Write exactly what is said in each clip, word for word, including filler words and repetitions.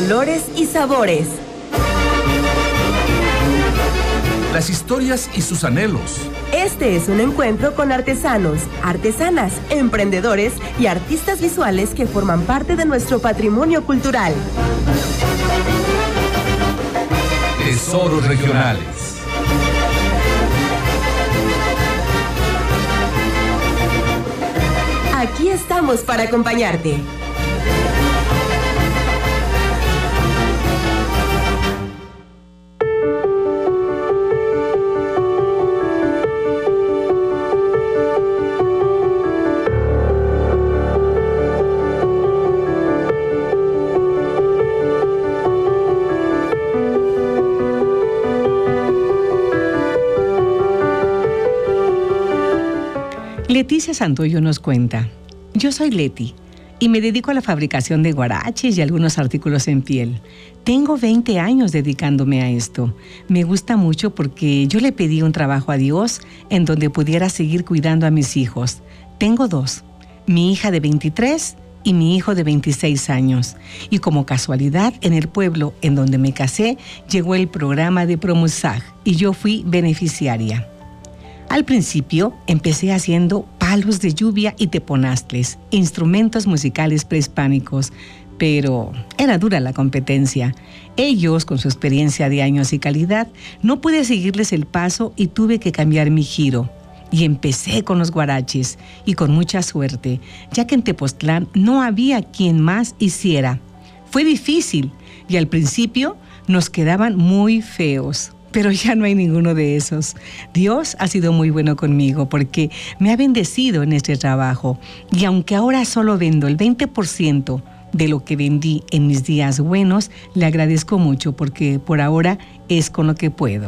olores y sabores. Las historias y sus anhelos. Este es un encuentro con artesanos, artesanas, emprendedores y artistas visuales que forman parte de nuestro patrimonio cultural. Tesoros regionales. Aquí estamos para acompañarte. Leticia Santoyo nos cuenta: yo soy Leti y me dedico a la fabricación de guaraches y algunos artículos en piel. Tengo veinte años dedicándome a esto. Me gusta mucho porque yo le pedí un trabajo a Dios en donde pudiera seguir cuidando a mis hijos. Tengo dos, mi hija de veintitrés y mi hijo de veintiséis años. Y como casualidad, en el pueblo en donde me casé, llegó el programa de Promusag y yo fui beneficiaria. Al principio empecé haciendo palos de lluvia y teponastles, instrumentos musicales prehispánicos, pero era dura la competencia. Ellos, con su experiencia de años y calidad, no pude seguirles el paso y tuve que cambiar mi giro. Y empecé con los guaraches, y con mucha suerte, ya que en Tepoztlán no había quien más hiciera. Fue difícil, y al principio nos quedaban muy feos. Pero ya no hay ninguno de esos. Dios ha sido muy bueno conmigo porque me ha bendecido en este trabajo. Y aunque ahora solo vendo el veinte por ciento de lo que vendí en mis días buenos, le agradezco mucho porque por ahora es con lo que puedo.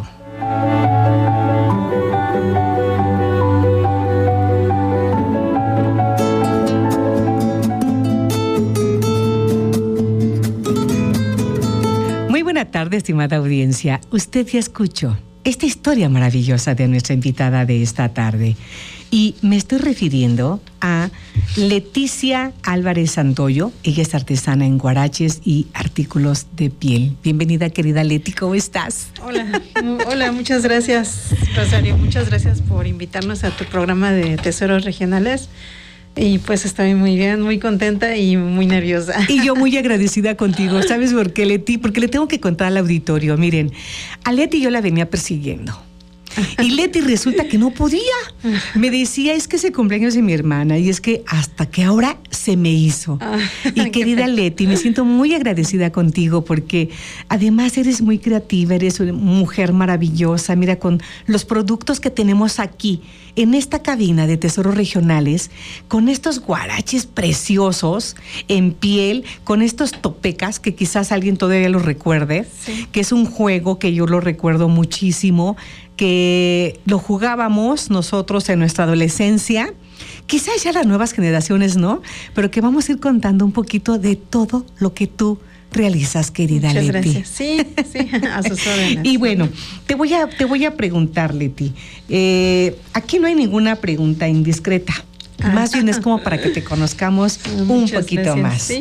Buenas tardes, estimada audiencia. Usted ya escuchó esta historia maravillosa de nuestra invitada de esta tarde. Y me estoy refiriendo a Leticia Álvarez Santoyo. Ella es artesana en guaraches y artículos de piel. Bienvenida, querida Leti, ¿cómo estás? Hola, hola, muchas gracias, Rosario. Muchas gracias por invitarnos a tu programa de Tesoros Regionales. Y pues estoy muy bien, muy contenta y muy nerviosa. Y yo muy agradecida contigo. ¿Sabes por qué, Leti? Porque le tengo que contar al auditorio. Miren, a Leti yo la venía persiguiendo. Y Leti resulta que no podía. Me decía, es que es el cumpleaños de mi hermana y es que hasta que ahora se me hizo. Y querida Leti, me siento muy agradecida contigo porque además eres muy creativa, eres una mujer maravillosa. Mira, con los productos que tenemos aquí en esta cabina de Tesoros Regionales, con estos guaraches preciosos en piel, con estos topecas que quizás alguien todavía los recuerde, sí. Que es un juego que yo lo recuerdo muchísimo, que lo jugábamos nosotros en nuestra adolescencia, quizás ya las nuevas generaciones no, pero que vamos a ir contando un poquito de todo lo que tú realizas, querida Muchas Leti. Gracias. Sí, sí, a sus órdenes. Y bueno, te voy a, te voy a preguntar, Leti, eh, aquí no hay ninguna pregunta indiscreta, ah. Más bien es como para que te conozcamos un poquito gracias. más. Sí.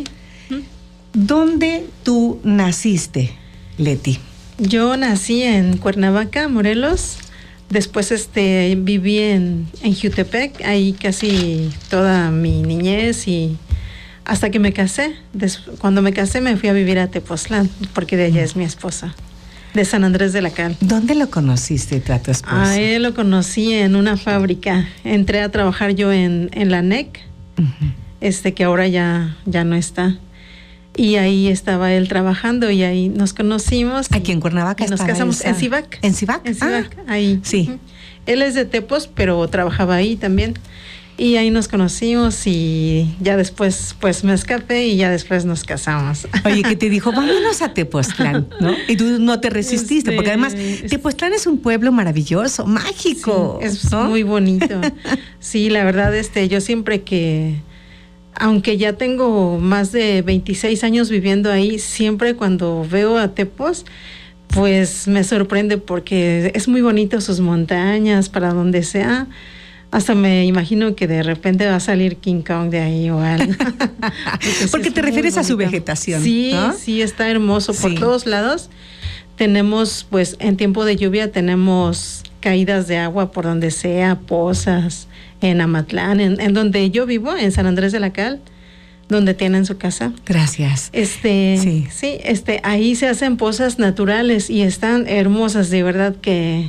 ¿Dónde tú naciste, Leti? Yo nací en Cuernavaca, Morelos. Después este, viví en, en Jutepec, ahí casi toda mi niñez y hasta que me casé. Des, cuando me casé me fui a vivir a Tepoztlán, porque de allá mm. es mi esposa, de San Andrés de la Cal. ¿Dónde lo conociste a tu esposo? A él lo conocí en una fábrica. Entré a trabajar yo en, en la N E C, uh-huh. este, que ahora ya, ya no está. Y ahí estaba él trabajando y ahí nos conocimos. Aquí en Cuernavaca. Y nos casamos esa... en Civac. ¿En Civac? En Civac, ah, ahí. Sí. Uh-huh. Él es de Tepos, pero trabajaba ahí también. Y ahí nos conocimos y ya después pues me escapé y ya después nos casamos. Oye, que te dijo, vámonos a Tepoztlán, ¿no? Y tú no te resististe, este, porque además Tepoztlán es un pueblo maravilloso, mágico. Sí, es ¿no? muy bonito. Sí, la verdad, este, yo siempre que... Aunque ya tengo más de veintiséis años viviendo ahí, siempre cuando veo a Tepos, pues me sorprende porque es muy bonito sus montañas, para donde sea. hasta me imagino que de repente va a salir King Kong de ahí o algo. Porque, Porque te refieres bonito. A su vegetación. Sí, ¿no? sí, está hermoso por sí. todos lados. Tenemos, pues, en tiempo de lluvia tenemos caídas de agua por donde sea, pozas, en Amatlán, en, en donde yo vivo, en San Andrés de la Cal, donde tienen su casa. Gracias. Este, sí. sí, este, ahí se hacen pozas naturales y están hermosas, de verdad que,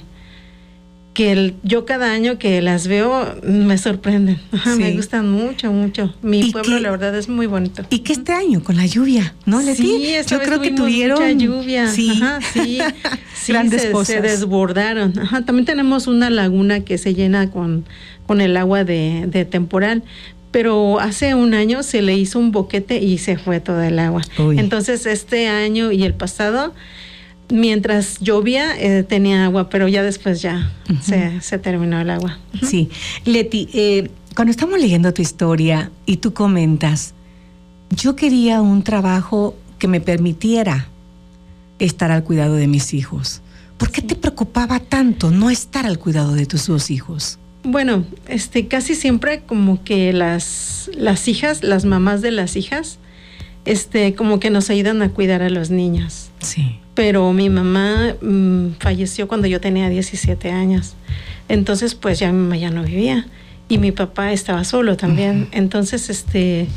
que el, yo cada año que las veo me sorprenden. Ajá, sí. Me gustan mucho, mucho. Mi pueblo, que, la verdad, es muy bonito. Y que este año con la lluvia, ¿no, Leti? Sí, esta yo vez creo que tuvieron mucha lluvia. Sí, Ajá, sí, sí grandes se, pozas. se desbordaron. Ajá, también tenemos una laguna que se llena con, con el agua de, de temporal. Pero hace un año se le hizo un boquete y se fue toda el agua. Uy. Entonces, este año y el pasado, mientras llovía, eh, tenía agua, pero ya después ya uh-huh. se, se terminó el agua. Uh-huh. Sí. Leti, eh, cuando estamos leyendo tu historia y tú comentas, yo quería un trabajo que me permitiera estar al cuidado de mis hijos. ¿Por qué sí. te preocupaba tanto no estar al cuidado de tus dos hijos? Bueno, este, casi siempre como que las, las hijas, las mamás de las hijas, este, como que nos ayudan a cuidar a los niños. Sí. Pero mi mamá mmm, falleció cuando yo tenía diecisiete años. Entonces, pues ya mi mamá ya no vivía. Y mi papá estaba solo también. Uh-huh. Entonces, este,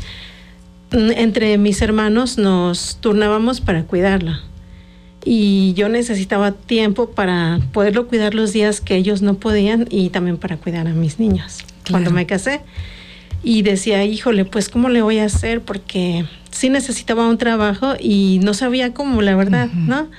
entre mis hermanos nos turnábamos para cuidarla. Y yo necesitaba tiempo para poderlo cuidar los días que ellos no podían y también para cuidar a mis niños. Claro. Cuando me casé. Y decía, híjole, pues ¿cómo le voy a hacer? Porque sí necesitaba un trabajo y no sabía cómo, la verdad, uh-huh. ¿no?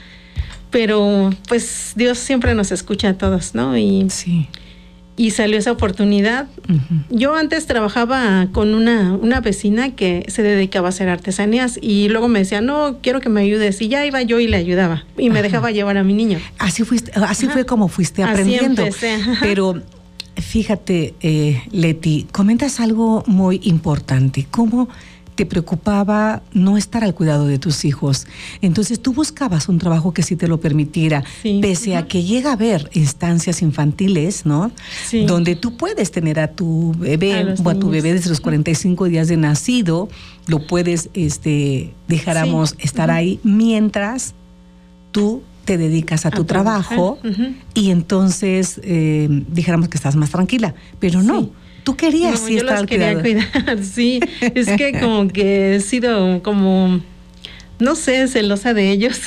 Pero pues Dios siempre nos escucha a todos, ¿no? Y, sí. y salió esa oportunidad. Uh-huh. Yo antes trabajaba con una, una vecina que se dedicaba a hacer artesanías y luego me decía, no, quiero que me ayudes. Y ya iba yo y le ayudaba y me Ajá. dejaba llevar a mi niño. Así fuiste, así Ajá. fue como fuiste aprendiendo. Así empecé. Ajá. Pero fíjate, eh, Leti, comentas algo muy importante. ¿Cómo te preocupaba no estar al cuidado de tus hijos? Entonces tú buscabas un trabajo que sí te lo permitiera, sí. pese uh-huh. a que llega a haber instancias infantiles, ¿no? Sí. Donde tú puedes tener a tu bebé a o a tu bebé desde los cuarenta y cinco días de nacido, lo puedes, este, dejáramos sí. estar uh-huh. ahí mientras tú te dedicas a tu a trabajo uh-huh. y entonces eh, dijéramos que estás más tranquila, pero no. Sí. Tú querías no, sí yo estar los quería cuidado. cuidar, sí. Es que como que he sido como, no sé, celosa de ellos.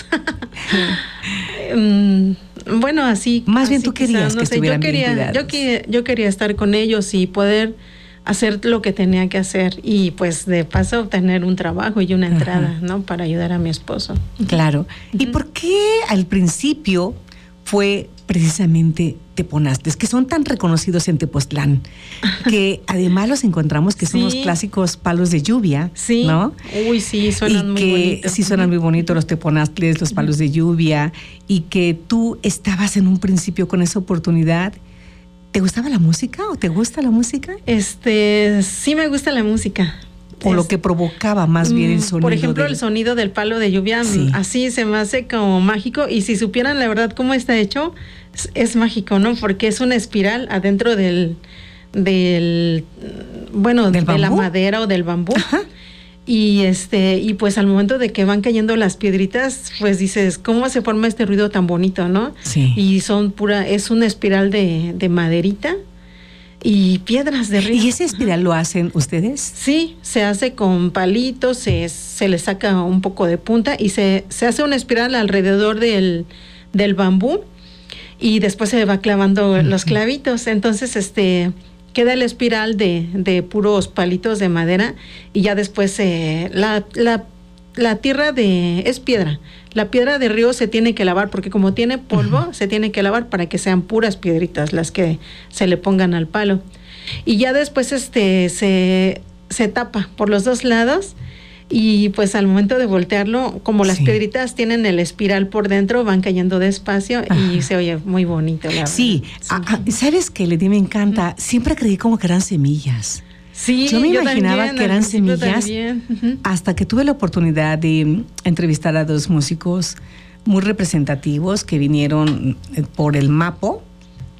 um, bueno, así. Más así bien tú querías quizás, no que sé, estuvieran yo quería, bien yo, que, yo quería estar con ellos y poder hacer lo que tenía que hacer y pues de paso obtener un trabajo y una entrada, uh-huh. ¿no? Para ayudar a mi esposo. Claro. Uh-huh. ¿Y por qué al principio fue precisamente teponastes, que son tan reconocidos en Tepoztlán, que además los encontramos que son sí. los clásicos palos de lluvia, sí. ¿no? Uy, sí, suenan y muy que bonitos. Sí, suenan muy bonitos los teponastles, los palos de lluvia, y que tú estabas en un principio con esa oportunidad. ¿Te gustaba la música o te gusta la música? Este, sí me gusta la música. O es, lo que provocaba más bien el sonido. Por ejemplo, del... el sonido del palo de lluvia, sí. así se me hace como mágico. Y si supieran la verdad cómo está hecho, es, es mágico, ¿no? Porque es una espiral adentro del, del bueno, ¿Del de bambú? La madera o del bambú. Ajá. Y este, y pues al momento de que van cayendo las piedritas, pues dices, ¿cómo se forma este ruido tan bonito, no? Sí. Y son pura, es una espiral de, de maderita y piedras de río. ¿Y ese espiral Ajá. lo hacen ustedes? Sí, se hace con palitos, se, se le saca un poco de punta y se, se hace una espiral alrededor del, del bambú y después se va clavando uh-huh. los clavitos. Entonces, este... queda la espiral de, de puros palitos de madera y ya después eh, la, la, la tierra de es piedra. La piedra de río se tiene que lavar porque como tiene polvo, uh-huh. se tiene que lavar para que sean puras piedritas las que se le pongan al palo. Y ya después este se, se tapa por los dos lados y pues al momento de voltearlo, como las sí. piedritas tienen el espiral por dentro, van cayendo despacio Ajá. y se oye muy bonito. La sí, sí. A, a, ¿sabes qué, Leti? Me encanta. Siempre creí como que eran semillas. Sí, yo me yo imaginaba también, que eran semillas uh-huh. hasta que tuve la oportunidad de entrevistar a dos músicos muy representativos que vinieron por el Mapo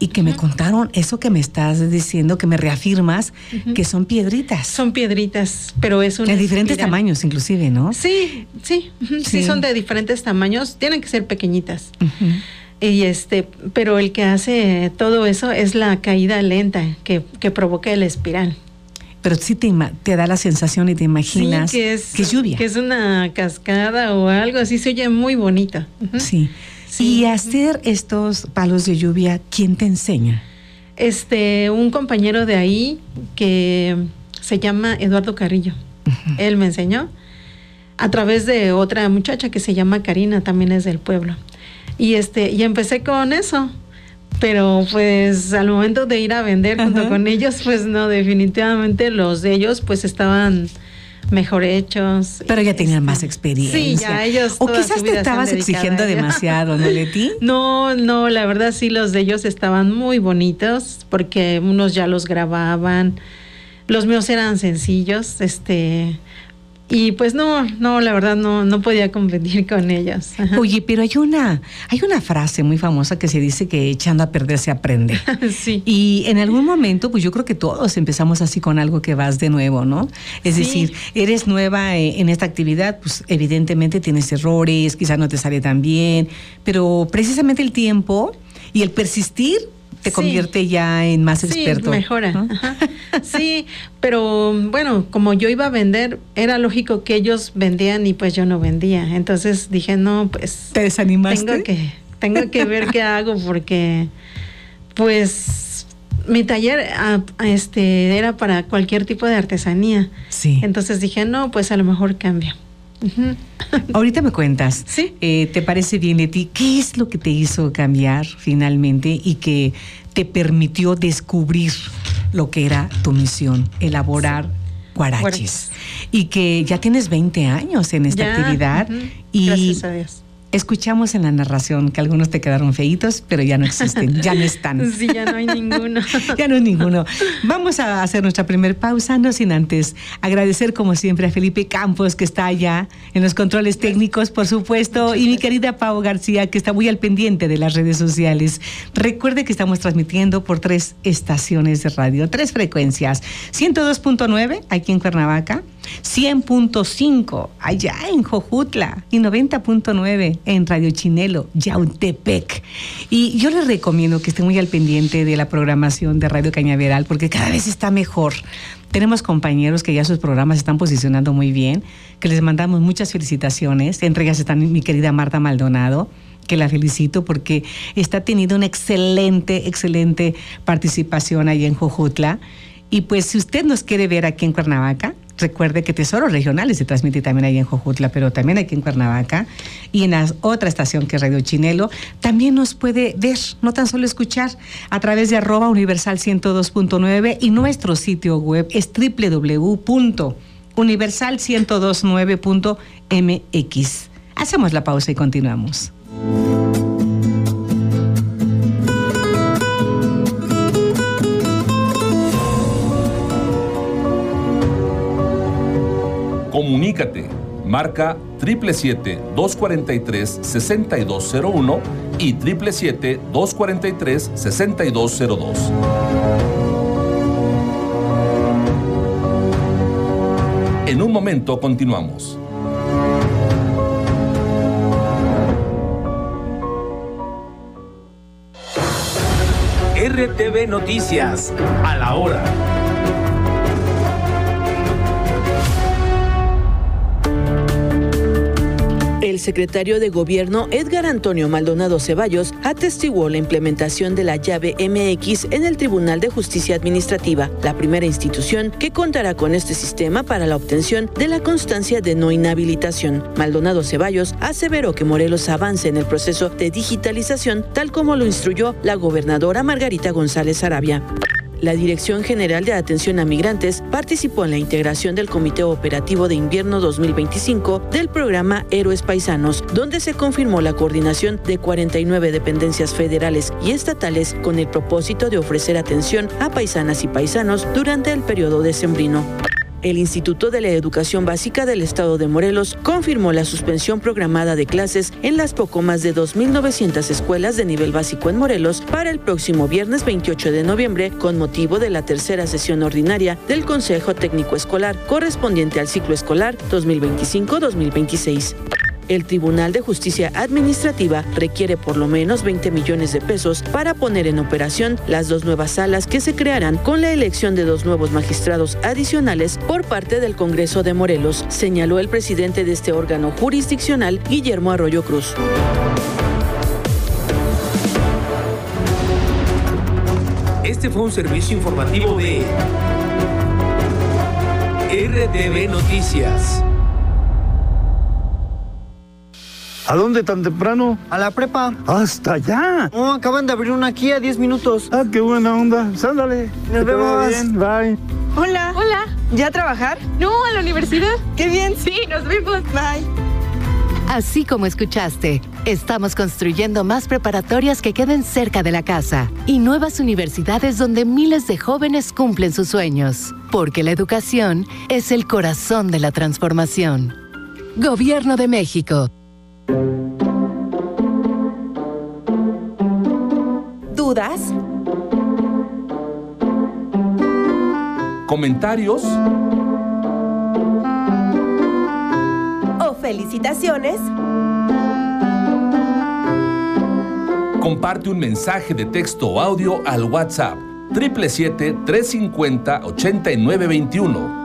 y que uh-huh. me contaron eso que me estás diciendo, que me reafirmas, uh-huh. que son piedritas. Son piedritas, pero es una de diferentes espiral. Tamaños inclusive, ¿no? Sí, sí, uh-huh. sí, sí, son de diferentes tamaños, tienen que ser pequeñitas. Uh-huh. Y este, pero el que hace todo eso es la caída lenta que, que provoca el espiral. Pero sí te, te da la sensación y te imaginas sí, que, es, que es lluvia. Que es una cascada o algo así, se oye muy bonito. Uh-huh. Sí. sí. Y hacer estos palos de lluvia, ¿quién te enseña? Este, un compañero de ahí que se llama Eduardo Carrillo. Uh-huh. Él me enseñó a través de otra muchacha que se llama Karina, también es del pueblo. Y este, y empecé con eso. Pero pues al momento de ir a vender junto uh-huh. con ellos, pues no, definitivamente los de ellos pues estaban mejor hechos. Pero ya tenían este, más experiencia. Sí, ya ellos. O quizás te estabas exigiendo demasiado, ¿no, Leti? No, no, la verdad sí, los de ellos estaban muy bonitos porque unos ya los grababan, los míos eran sencillos, este... Y pues no, no, la verdad no, no podía competir con ellos. Ajá. Oye, pero hay una, hay una frase muy famosa que se dice que echando a perder se aprende. Sí. Y en algún momento, pues yo creo que todos empezamos así con algo que vas de nuevo, ¿no? Es sí. decir, eres nueva en esta actividad, pues evidentemente tienes errores, quizás no te sale tan bien, pero precisamente el tiempo y el persistir te sí. convierte ya en más experto. Sí, mejora. ¿No? Ajá. Sí, pero bueno, como yo iba a vender, era lógico que ellos vendían y pues yo no vendía. Entonces dije, no, pues... ¿Te desanimaste? Tengo que, tengo que ver qué hago porque pues mi taller a, a este, era para cualquier tipo de artesanía. Sí. Entonces dije, no, pues a lo mejor cambia. Uh-huh. Ahorita me cuentas, ¿sí? eh, ¿te parece bien, Leti? ¿Qué es lo que te hizo cambiar finalmente y que te permitió descubrir lo que era tu misión, elaborar sí. guaraches? Y que ya tienes veinte años en esta ya, actividad. Uh-huh. Y gracias a Dios. Escuchamos en la narración que algunos te quedaron feitos, pero ya no existen, ya no están. Sí, ya no hay ninguno. Ya no hay ninguno. Vamos a hacer nuestra primer pausa, no sin antes agradecer como siempre a Felipe Campos, que está allá en los controles técnicos, por supuesto, y mi querida Pau García, que está muy al pendiente de las redes sociales. Recuerde que estamos transmitiendo por tres estaciones de radio, tres frecuencias. ciento dos punto nueve aquí en Cuernavaca, cien punto cinco allá en Jojutla y noventa punto nueve en Radio Chinelo, Yautepec. Y yo les recomiendo que estén muy al pendiente de la programación de Radio Cañaveral porque cada vez está mejor. Tenemos compañeros que ya sus programas se están posicionando muy bien, que les mandamos muchas felicitaciones. Entre ellas está mi querida Marta Maldonado, que la felicito porque está teniendo una excelente, excelente participación ahí en Jojutla. Y pues si usted nos quiere ver aquí en Cuernavaca, recuerde que Tesoros Regionales se transmite también ahí en Jojutla, pero también aquí en Cuernavaca y en la otra estación que es Radio Chinelo, también nos puede ver, no tan solo escuchar, a través de arroba universal ciento dos punto nueve y nuestro sitio web es doble u doble u doble u punto universal ciento dos punto nueve punto m x. Hacemos la pausa y continuamos. Comunícate, marca siete siete siete, dos cuatro tres, seis dos cero uno y siete siete siete, dos cuatro tres, seis dos cero dos. En un momento continuamos. R T V Noticias, a la hora. El secretario de Gobierno Edgar Antonio Maldonado Ceballos atestiguó la implementación de la llave M X en el Tribunal de Justicia Administrativa, la primera institución que contará con este sistema para la obtención de la constancia de no inhabilitación. Maldonado Ceballos aseveró que Morelos avanza en el proceso de digitalización, tal como lo instruyó la gobernadora Margarita González Arabia. La Dirección General de Atención a Migrantes participó en la integración del Comité Operativo de Invierno dos mil veinticinco del programa Héroes Paisanos, donde se confirmó la coordinación de cuarenta y nueve dependencias federales y estatales con el propósito de ofrecer atención a paisanas y paisanos durante el periodo decembrino. El Instituto de la Educación Básica del Estado de Morelos confirmó la suspensión programada de clases en las poco más de dos mil novecientas escuelas de nivel básico en Morelos para el próximo viernes veintiocho de noviembre con motivo de la tercera sesión ordinaria del Consejo Técnico Escolar correspondiente al ciclo escolar dos mil veinticinco dos mil veintiséis. El Tribunal de Justicia Administrativa requiere por lo menos veinte millones de pesos para poner en operación las dos nuevas salas que se crearán con la elección de dos nuevos magistrados adicionales por parte del Congreso de Morelos, señaló el presidente de este órgano jurisdiccional, Guillermo Arroyo Cruz. Este fue un servicio informativo de R T V Noticias. ¿A dónde tan temprano? A la prepa. ¡Hasta allá! No, acaban de abrir una aquí a diez minutos. Ah, qué buena onda. Sándale. Nos vemos. Bien, bye. Hola. Hola. ¿Ya a trabajar? No, a la universidad. ¡Qué bien! Sí, nos vemos. Bye. Así como escuchaste, estamos construyendo más preparatorias que queden cerca de la casa y nuevas universidades donde miles de jóvenes cumplen sus sueños, porque la educación es el corazón de la transformación. Gobierno de México. ¿Dudas? ¿Comentarios? ¿O felicitaciones? Comparte un mensaje de texto o audio al WhatsApp siete siete siete, tres cinco cero, ocho nueve dos uno.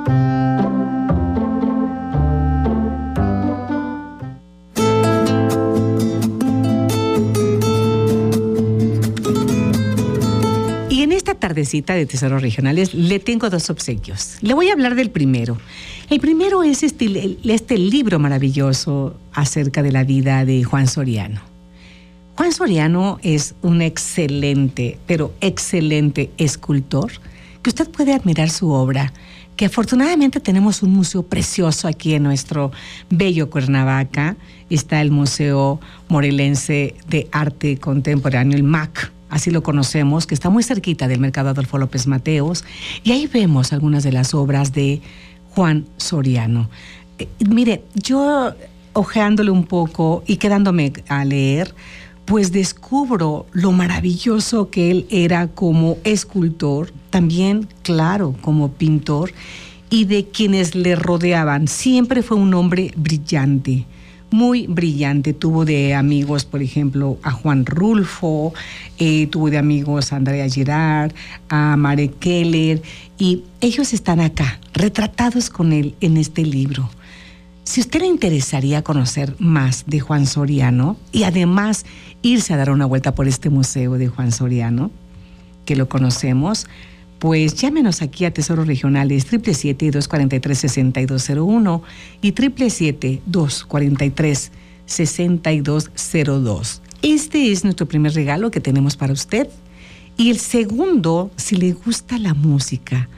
Tardecita de Tesoros Regionales, le tengo dos obsequios. Le voy a hablar del primero. El primero es este, este libro maravilloso acerca de la vida de Juan Soriano. Juan Soriano es un excelente, pero excelente escultor, que usted puede admirar su obra, que afortunadamente tenemos un museo precioso aquí en nuestro bello Cuernavaca. Está el Museo Morelense de Arte Contemporáneo, el M A C, así lo conocemos, que está muy cerquita del Mercado Adolfo López Mateos, y ahí vemos algunas de las obras de Juan Soriano. Eh, mire, yo ojeándole un poco y quedándome a leer, pues descubro lo maravilloso que él era como escultor, también, claro, como pintor, y de quienes le rodeaban. Siempre fue un hombre brillante, muy brillante. Tuvo de amigos, por ejemplo, a Juan Rulfo, eh, tuvo de amigos a Andrea Girard, a Mare Keller, y ellos están acá, retratados con él en este libro. Si a usted le interesaría conocer más de Juan Soriano y además irse a dar una vuelta por este museo de Juan Soriano, que lo conocemos, pues llámenos aquí a Tesoros Regionales siete siete siete, dos cuatro tres, seis dos cero uno y siete siete siete, dos cuatro tres, seis dos cero dos. Este es nuestro primer regalo que tenemos para usted. Y el segundo, si le gusta la música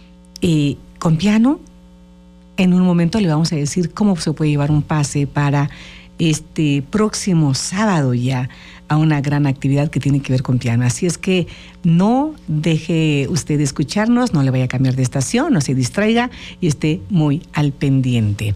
eh, con piano, en un momento le vamos a decir cómo se puede llevar un pase para este próximo sábado ya a una gran actividad que tiene que ver con piano. Así es que no deje usted de escucharnos, no le vaya a cambiar de estación, no se distraiga y esté muy al pendiente.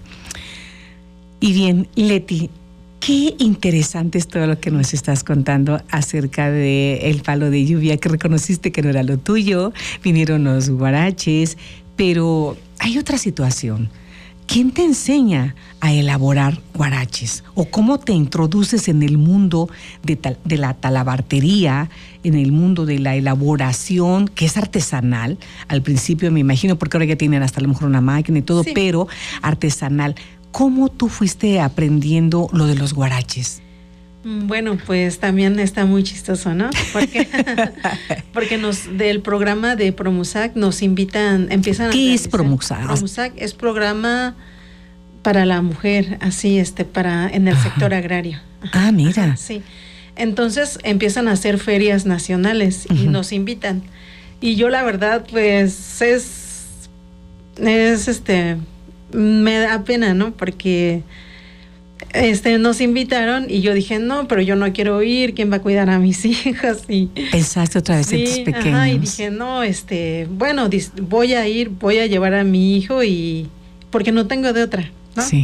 Y bien, Leti, qué interesante es todo lo que nos estás contando acerca del palo de lluvia, que reconociste que no era lo tuyo, vinieron los guaraches, pero hay otra situación. ¿Quién te enseña a elaborar guaraches? ¿O cómo te introduces en el mundo de, tal, de la talabartería, en el mundo de la elaboración, que es artesanal? Al principio me imagino, porque ahora ya tienen hasta a lo mejor una máquina y todo, sí, pero artesanal. ¿Cómo tú fuiste aprendiendo lo de los guaraches? Bueno, pues también está muy chistoso, ¿no? Porque, porque nos del programa de Promusac nos invitan, empiezan a... ¿Qué es Promusac? Promusac es programa para la mujer, así, este, para en el Ajá. sector agrario. Ah, mira. Sí. Entonces empiezan a hacer ferias nacionales y uh-huh. nos invitan. Y yo la verdad, pues, es, es este, me da pena, ¿no? Porque este, nos invitaron y yo dije, no, pero yo no quiero ir, ¿quién va a cuidar a mis hijas? Y pensaste otra vez sí, en tus pequeños. Ajá, y dije, no, este, bueno, dis, voy a ir, voy a llevar a mi hijo y porque no tengo de otra, ¿no? Sí.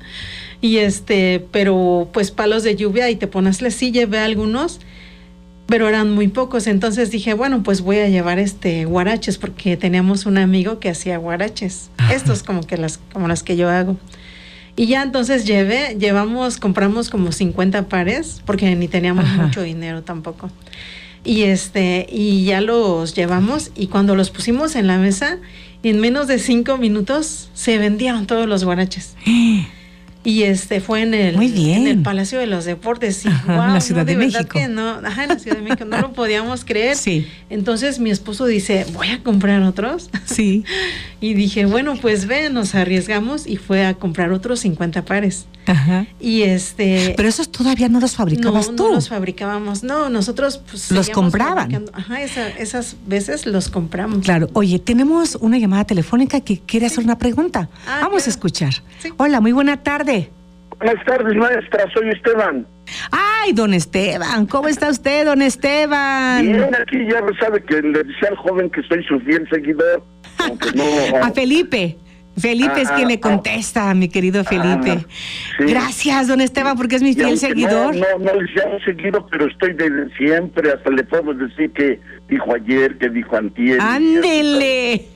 Y este, pero pues palos de lluvia y te ponesle, sí llevé algunos, pero eran muy pocos, entonces dije, bueno, pues voy a llevar este guaraches porque teníamos un amigo que hacía guaraches, ajá, estos como que las, como las que yo hago. Y ya entonces llevé, llevamos, compramos como cincuenta pares, porque ni teníamos ajá, mucho dinero tampoco. Y este, y ya los llevamos, y cuando los pusimos en la mesa, en menos de cinco minutos se vendieron todos los guaraches. Y este fue en el, muy bien, en el Palacio de los Deportes. Y, ajá, wow, en la Ciudad no, de, de México. Que no, ajá, en la Ciudad de México, no lo podíamos creer. Sí. Entonces mi esposo dice, voy a comprar otros. Sí. Y dije, bueno, pues ve, nos arriesgamos y fue a comprar otros cincuenta pares. Ajá. Y este... Pero esos todavía no los fabricabas no, tú. No los fabricábamos, no, nosotros pues, los compraban. Ajá, esa, esas veces los compramos. Claro. Oye, tenemos una llamada telefónica que quiere sí. hacer una pregunta. Ah, Vamos claro. a escuchar. Sí. Hola, muy buena tarde. Buenas tardes, maestra, soy Esteban. Ay, don Esteban, ¿cómo está usted, don Esteban? Bien, aquí ya sabe que le decía al joven que soy su fiel seguidor. Aunque no, a Felipe. Felipe ah, es quien le contesta, ah, mi querido Felipe. Ah, sí. Gracias, don Esteban, porque es mi fiel seguidor. No, no, no les llamo seguido, pero estoy desde siempre. Hasta le puedo decir que dijo ayer, que dijo antier. ¡Ándele! ¿Eh?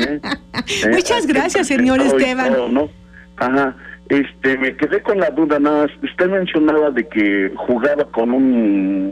¿Eh? Muchas gracias, señor Esteban. Todo, ¿no? Ajá. Este, me quedé con la duda nada más. Usted mencionaba de que jugaba con un,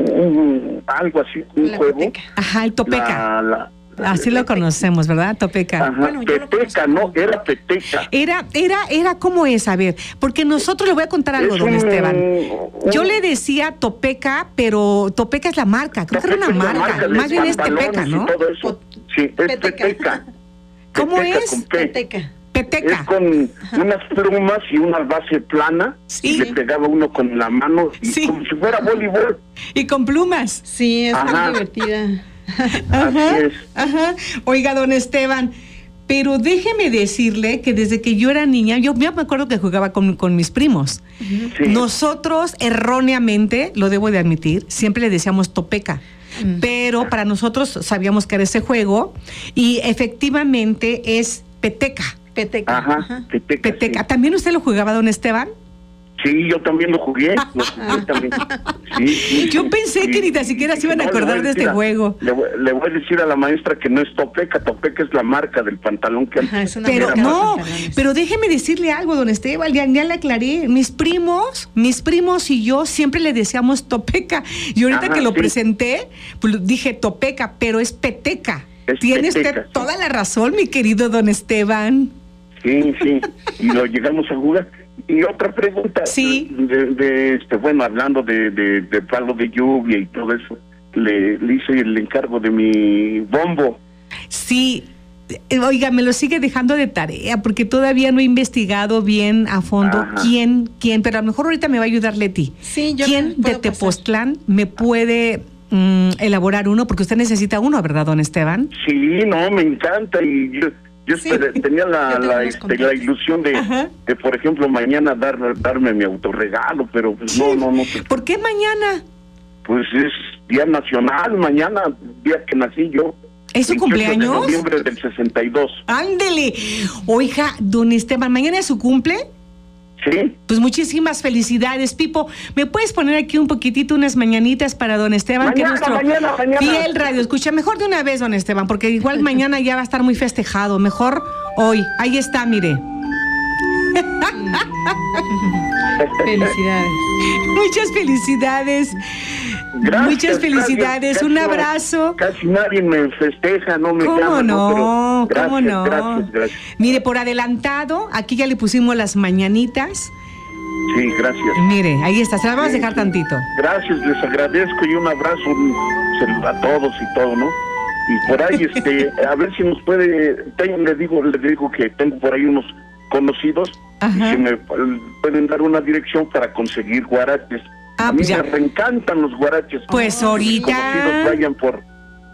un algo así, un la juego. Peteca. Ajá, el Topeca. La, la, Así lo conocemos, ¿verdad? Topeca. Ajá, bueno, Peteca, no, era Peteca. Era, era, era como es, a ver, porque nosotros le voy a contar algo, es don un, Esteban. Un, Yo le decía Topeca, pero Topeca es la marca, creo Topeca que era una marca, marca más bien es Tepeca, ¿no? Sí, es Peteca. Peteca. ¿Cómo Peteca es? Peteca. Peteca. Es con ajá, unas plumas y una base plana, sí, y le pegaba uno con la mano, y sí, como si fuera voleibol. Y con plumas. Sí, es ajá, muy divertida. Ajá, ajá. Oiga, don Esteban, pero déjeme decirle que desde que yo era niña, yo me acuerdo que jugaba con, con mis primos. Sí. Nosotros, erróneamente, lo debo de admitir, siempre le decíamos Topeca. Mm. Pero para nosotros sabíamos que era ese juego y efectivamente es Peteca. Peteca. Ajá, ajá. Peteca. Peteca. Sí. ¿También usted lo jugaba, don Esteban? Sí, yo también lo jugué. Lo jugué también. Sí, sí, yo sí, pensé sí, que ni tan siquiera se iban no, a acordar de este a, juego. Le voy, le voy a decir a la maestra que no es Topeca. Topeca es la marca del pantalón que ajá, es una pero no, pero déjeme decirle algo, don Esteban, ya, ya le aclaré. Mis primos, mis primos y yo siempre le decíamos Topeca. Y ahorita ajá, que lo sí. presenté, pues dije Topeca, pero es Peteca. Es Tiene Peteca, usted sí. toda la razón, mi querido don Esteban. Sí, sí, y lo llegamos a jugar. Y otra pregunta, sí, de, de este, bueno, hablando de, de, de palo de lluvia y todo eso, le, le hice el encargo de mi bombo. Sí, oiga, me lo sigue dejando de tarea porque todavía no he investigado bien a fondo ajá, quién, quién, pero a lo mejor ahorita me va a ayudar Leti. Sí, yo ¿Quién de Tepoztlán pasar? me puede mm, elaborar uno? Porque usted necesita uno, ¿verdad, don Esteban? Sí, no, me encanta y yo... Yo sí. tenía la, la, este, la ilusión de, de, por ejemplo, mañana dar, darme mi autorregalo, pero pues sí. no, no, no. ¿Por qué mañana? Pues es Día Nacional, mañana, día que nací yo. ¿Es su cumpleaños? De noviembre del sesenta y dos. Ándele. Oiga, don Esteban, ¿mañana es su cumple? Sí. Pues muchísimas felicidades, Pipo. ¿Me puedes poner aquí un poquitito unas mañanitas para don Esteban? Mañana, que es nuestro mañana, mañana. fiel radio escucha. Mejor de una vez, don Esteban, porque igual mañana ya va a estar muy festejado. Mejor hoy. Ahí está, mire. Felicidades. Muchas felicidades. Gracias, Muchas felicidades, gracias, un casi, abrazo. Casi nadie me festeja, no me ¿Cómo llama, no? Pero ¿Cómo gracias, no? Gracias, gracias. Mire, por adelantado, aquí ya le pusimos las mañanitas. Sí, gracias. Mire, ahí está, se las vamos sí, a dejar tantito. Gracias, les agradezco y un abrazo a todos y todo, ¿no? Y por ahí, este, a ver si nos puede, tengo, le digo, le digo que tengo por ahí unos conocidos, y si me pueden dar una dirección para conseguir guaraches. Ah, a mí pues me reencantan los guaraches. Pues ahorita. Los vayan por,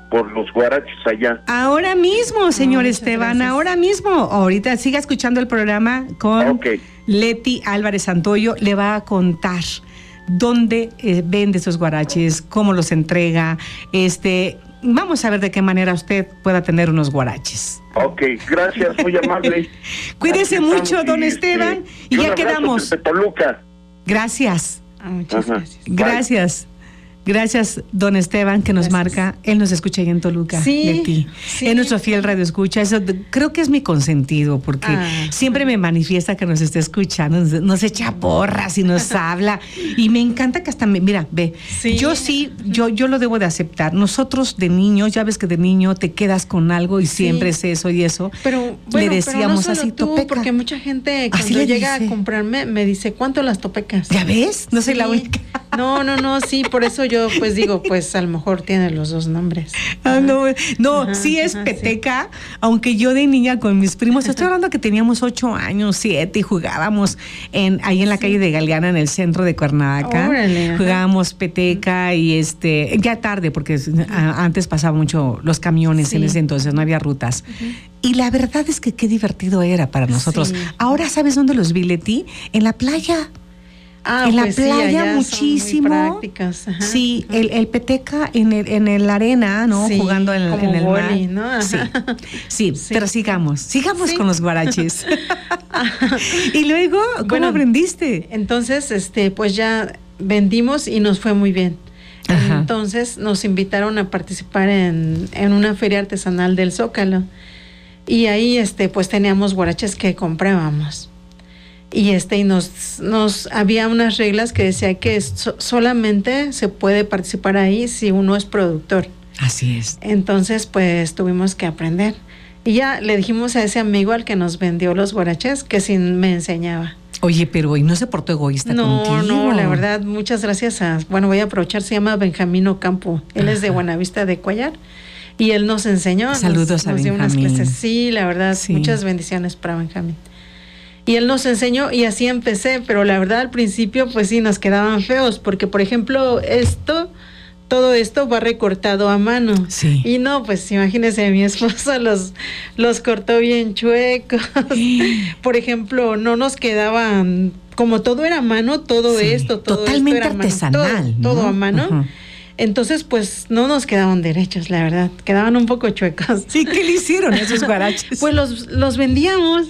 por los guaraches allá. Ahora mismo, señor Oh, Esteban, gracias. ahora mismo. Ahorita siga escuchando el programa con Okay. Leti Álvarez Santoyo. Le va a contar dónde eh, vende esos guaraches, cómo los entrega. Este, vamos a ver de qué manera usted pueda tener unos guaraches. Ok, gracias, muy amable. Cuídese Aquí mucho, estamos, don y, Esteban, este, y un ya abrazo quedamos. desde Toluca. Gracias. Ah, muchas Ajá. gracias. Bye. Gracias. Gracias, don Esteban, que nos Gracias. marca. Él nos escucha ahí en Toluca, Sí, Leti. sí. Es nuestro fiel radio escucha. Eso de- creo que es mi consentido, porque Ah. siempre me manifiesta que nos está escuchando, nos, nos echa porras y nos habla. Y me encanta que hasta me, mira, ve, Sí. yo sí, yo, yo lo debo de aceptar. Nosotros de niños, ya ves que de niño te quedas con algo y Sí. siempre es eso y eso. Pero bueno, le decíamos pero no solo así, tú, topeca. porque mucha gente Así cuando le llega dice. a comprarme me dice, ¿cuánto las topecas? ¿Ya ves? No soy Sí. la única. No, no, no, sí, por eso yo pues digo, pues a lo mejor tiene los dos nombres. Ah, no, no, Ajá, sí es ajá, peteca, aunque yo de niña con mis primos, estoy hablando que teníamos ocho años, siete, y jugábamos en, ahí en la calle de Galeana, en el centro de Cuernavaca. Órale, ajá. Jugábamos peteca y este, ya tarde, porque a- antes pasaba mucho los camiones Sí. en ese entonces, no había rutas. Y la verdad es que qué divertido era para nosotros. Sí. Ahora, ¿sabes dónde los vi, Leti? En la playa. Ah, En la pues sí, playa allá son muy muchísimo. prácticas, ajá. Sí, el, el peteca en el, en el arena, ¿no? Sí, Jugando en, como en el boli, mar. ¿no? Ajá. Sí, sí, Sí. pero sigamos, sigamos Sí. con los guaraches. Y luego, ¿cómo Bueno, aprendiste? Entonces, este, pues ya vendimos y nos fue muy bien. Ajá. Entonces nos invitaron a participar en, en una feria artesanal del Zócalo. Y ahí este, pues teníamos guaraches que comprábamos. Y este, y nos, nos había unas reglas que decía que so- solamente se puede participar ahí si uno es productor. Así es. Entonces, pues tuvimos que aprender. Y ya le dijimos a ese amigo al que nos vendió los guaraches que sí me enseñaba. Oye, pero hoy no se portó egoísta No, contigo. no, la verdad, muchas gracias a, bueno, voy a aprovechar, se llama Benjamín Ocampo, él es de Ajá. Buenavista de Cuellar y él nos enseñó. nos- Saludos a nos dio unas Benjamín. clases. Sí, la verdad, Sí. muchas bendiciones para Benjamín. Y él nos enseñó y así empecé, pero la verdad al principio pues sí nos quedaban feos, porque por ejemplo esto, todo esto va recortado a mano. Sí. Y no, pues imagínense, mi esposo los, los cortó bien chuecos. Por ejemplo, no nos quedaban, como todo era a mano, todo Sí, esto, todo totalmente esto era a mano, artesanal, todo, todo ¿no? a mano. Ajá. Entonces, pues no nos quedaban derechos, la verdad, quedaban un poco chuecos. Sí, ¿qué le hicieron a esos guaraches? Pues los, los vendíamos.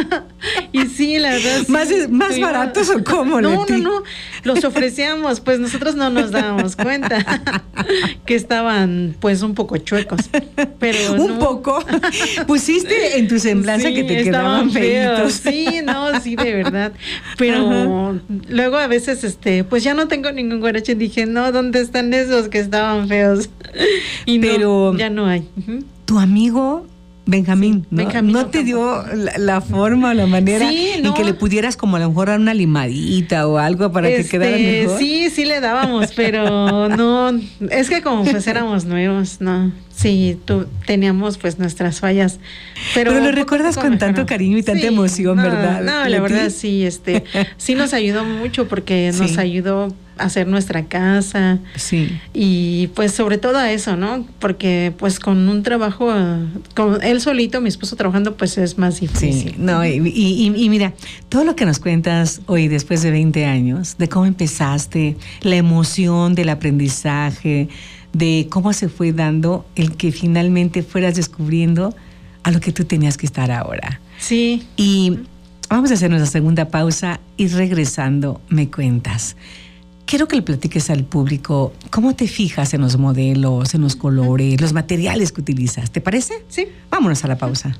Y sí, la verdad. sí, ¿Más, más tuvimos- baratos o cómo, No, Leti? no, no. Los ofrecíamos, pues nosotros no nos dábamos cuenta que estaban, pues, un poco chuecos. Pero Un no. poco. Pusiste en tu semblanza Sí, que te estaban quedaban feitos. Sí, no, sí, de verdad. Pero luego a veces, este, pues ya no tengo ningún guarache. Dije, no, ¿dónde están esos que estaban feos? Y no, Pero- ya no hay. Ujú. Tu amigo Benjamín, Sí, ¿no? Benjamín ¿No te Ocampo. dio la, la forma o la manera Sí, en no. que le pudieras como a lo mejor dar una limadita o algo para que Este, quedara mejor? Sí, sí le dábamos, pero no, es que como pues éramos nuevos, no. Sí, tú teníamos pues nuestras fallas. Pero, Pero lo poco a recuerdas poco con tanto mejoró. cariño y tanta Sí, emoción, no, ¿verdad, No, la Leti? verdad sí, este, sí nos ayudó mucho porque Sí. nos ayudó a hacer nuestra casa. Sí. Y pues sobre todo a eso, ¿no? Porque pues con un trabajo, eh, con él solito, mi esposo trabajando, pues es más difícil. Sí, no, y, y- y mira, todo lo que nos cuentas hoy después de veinte años, de cómo empezaste, la emoción del aprendizaje, de cómo se fue dando el que finalmente fueras descubriendo a lo que tú tenías que estar ahora. Sí. Y vamos a hacer nuestra segunda pausa y regresando me cuentas. Quiero que le platiques al público cómo te fijas en los modelos, en los colores, los materiales que utilizas. ¿Te parece? Sí. Vámonos a la pausa.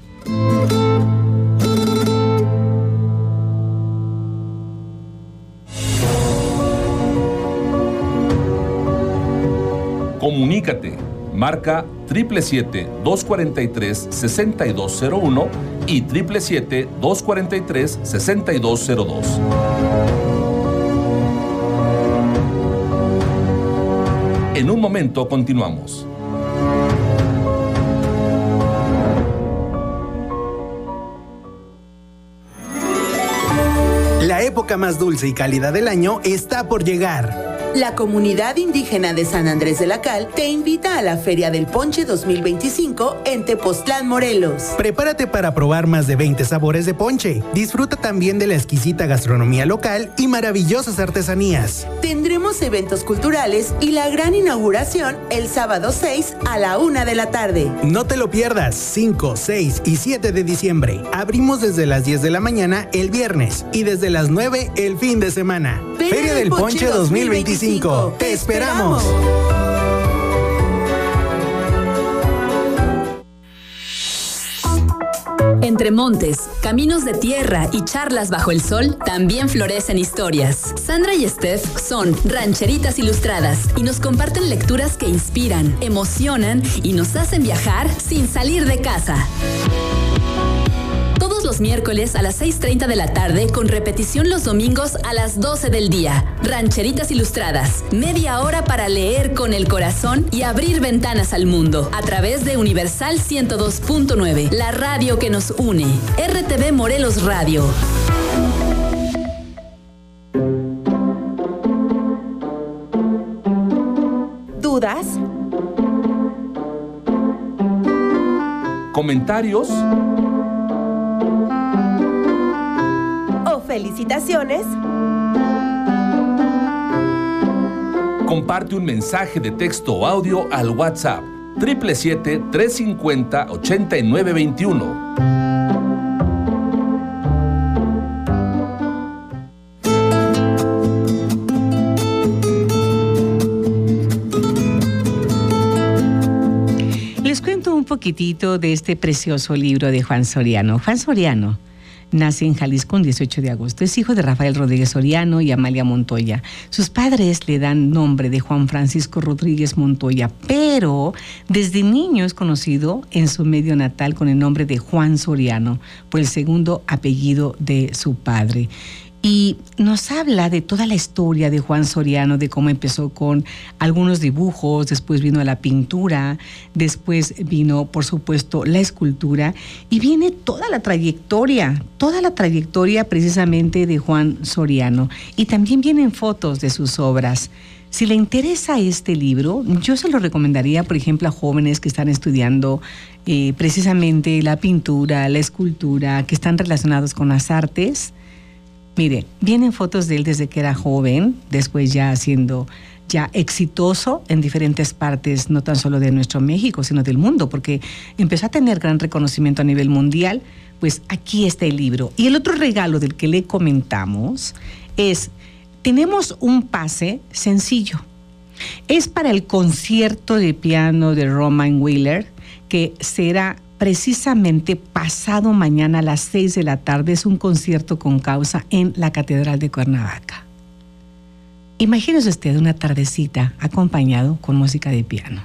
Comunícate. Marca siete siete siete, dos cuatro tres, seis dos cero uno y siete siete siete, dos cuatro tres, seis dos cero dos. En un momento continuamos. La época más dulce y cálida del año está por llegar. La comunidad indígena de San Andrés de la Cal te invita a la Feria del Ponche dos mil veinticinco en Tepoztlán, Morelos. Prepárate para probar más de veinte sabores de ponche. Disfruta también de la exquisita gastronomía local y maravillosas artesanías. Tendremos eventos culturales y la gran inauguración el sábado seis a la una de la tarde. No te lo pierdas, cinco, seis y siete de diciembre. Abrimos desde las diez de la mañana el viernes y desde las nueve el fin de semana. Feria, Feria del Ponche, Ponche dos mil veinticinco. ¡Te esperamos! Entre montes, caminos de tierra y charlas bajo el sol, también florecen historias. Sandra y Steph son rancheritas ilustradas y nos comparten lecturas que inspiran, emocionan y nos hacen viajar sin salir de casa. Todos los miércoles a las seis treinta de la tarde, con repetición los domingos a las doce del día. Rancheritas Ilustradas, media hora para leer con el corazón y abrir ventanas al mundo. A través de Universal ciento dos punto nueve, la radio que nos une. R T V Morelos Radio. ¿Dudas? ¿Comentarios? ¿Felicitaciones? Comparte un mensaje de texto o audio al WhatsApp siete siete siete, tres cinco cero, ocho nueve dos uno. Les cuento un poquitito de este precioso libro de Juan Soriano. Juan Soriano nace en Jalisco el dieciocho de agosto. Es hijo de Rafael Rodríguez Soriano y Amalia Montoya. Sus padres le dan nombre de Juan Francisco Rodríguez Montoya, pero desde niño es conocido en su medio natal con el nombre de Juan Soriano, por el segundo apellido de su padre. Y nos habla de toda la historia de Juan Soriano, de cómo empezó con algunos dibujos, después vino la pintura, después vino, por supuesto, la escultura, y viene toda la trayectoria, toda la trayectoria precisamente de Juan Soriano. Y también vienen fotos de sus obras. Si le interesa este libro, yo se lo recomendaría, por ejemplo, a jóvenes que están estudiando eh, precisamente la pintura, la escultura, que están relacionados con las artes. Mire, vienen fotos de él desde que era joven, después ya siendo ya exitoso en diferentes partes, no tan solo de nuestro México, sino del mundo, porque empezó a tener gran reconocimiento a nivel mundial. Pues aquí está el libro. Y el otro regalo del que le comentamos es, tenemos un pase sencillo. Es para el concierto de piano de Romain Wheeler, que será precisamente pasado mañana a las seis de la tarde. Es un concierto con causa en la Catedral de Cuernavaca. Imagínese usted una tardecita acompañado con música de piano.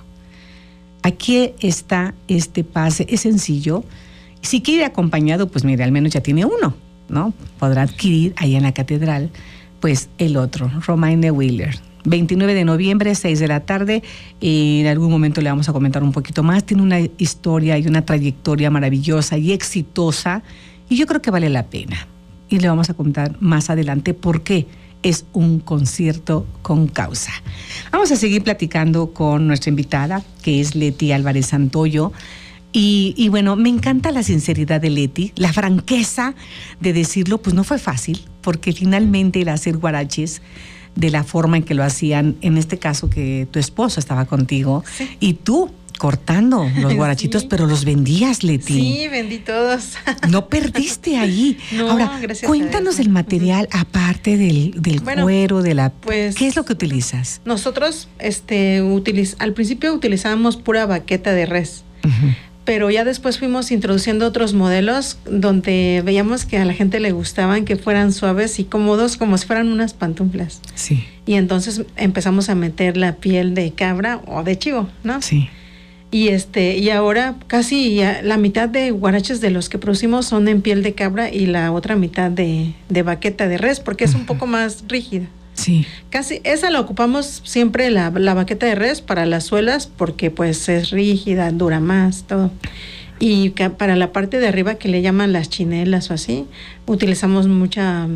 Aquí está este pase, es sencillo. Si quiere acompañado, pues mire, al menos ya tiene uno, ¿no? Podrá adquirir allá en la Catedral, pues el otro, Romain Wheeler. veintinueve de noviembre, seis de la tarde. En algún momento le vamos a comentar un poquito más. Tiene una historia y una trayectoria maravillosa y exitosa, y yo creo que vale la pena. Y le vamos a contar más adelante por qué es un concierto con causa. Vamos a seguir platicando con nuestra invitada, que es Leti Álvarez Santoyo. Y, y bueno, me encanta la sinceridad de Leti, la franqueza de decirlo. Pues no fue fácil, porque finalmente el hacer guaraches de la forma en que lo hacían, en este caso que tu esposo estaba contigo, sí, y tú cortando los guarachitos, sí, pero los vendías, Leti. Sí, vendí todos. No perdiste ahí. No, ahora, cuéntanos el material, uh-huh, aparte del, del bueno, cuero, de la... Pues, ¿qué es lo que utilizas? Nosotros, este, utiliz, al principio utilizábamos pura baqueta de res. Uh-huh. Pero ya después fuimos introduciendo otros modelos donde veíamos que a la gente le gustaban que fueran suaves y cómodos, como si fueran unas pantuflas. Sí. Y entonces empezamos a meter la piel de cabra o de chivo, ¿no? Sí. Y este y ahora casi ya la mitad de guaraches de los que producimos son en piel de cabra y la otra mitad de, de baqueta de res, porque es un poco más rígida. Sí. Casi, esa la ocupamos siempre, la, la baqueta de res, para las suelas, porque pues es rígida, dura más, todo. Y para la parte de arriba, que le llaman las chinelas o así, utilizamos mucha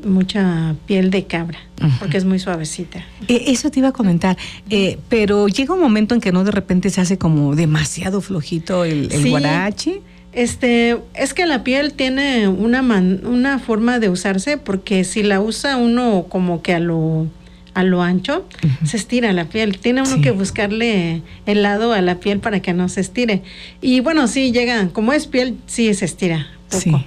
mucha piel de cabra, uh-huh. porque es muy suavecita. Eh, eso te iba a comentar, eh, pero llega un momento en que no de repente se hace como demasiado flojito el, el sí, huarache. Este, es que la piel tiene una man, una forma de usarse, porque si la usa uno como que a lo a lo ancho, uh-huh. se estira la piel. Tiene uno sí. que buscarle el lado a la piel para que no se estire. Y bueno, sí llega, como es piel, sí se estira poco. Sí.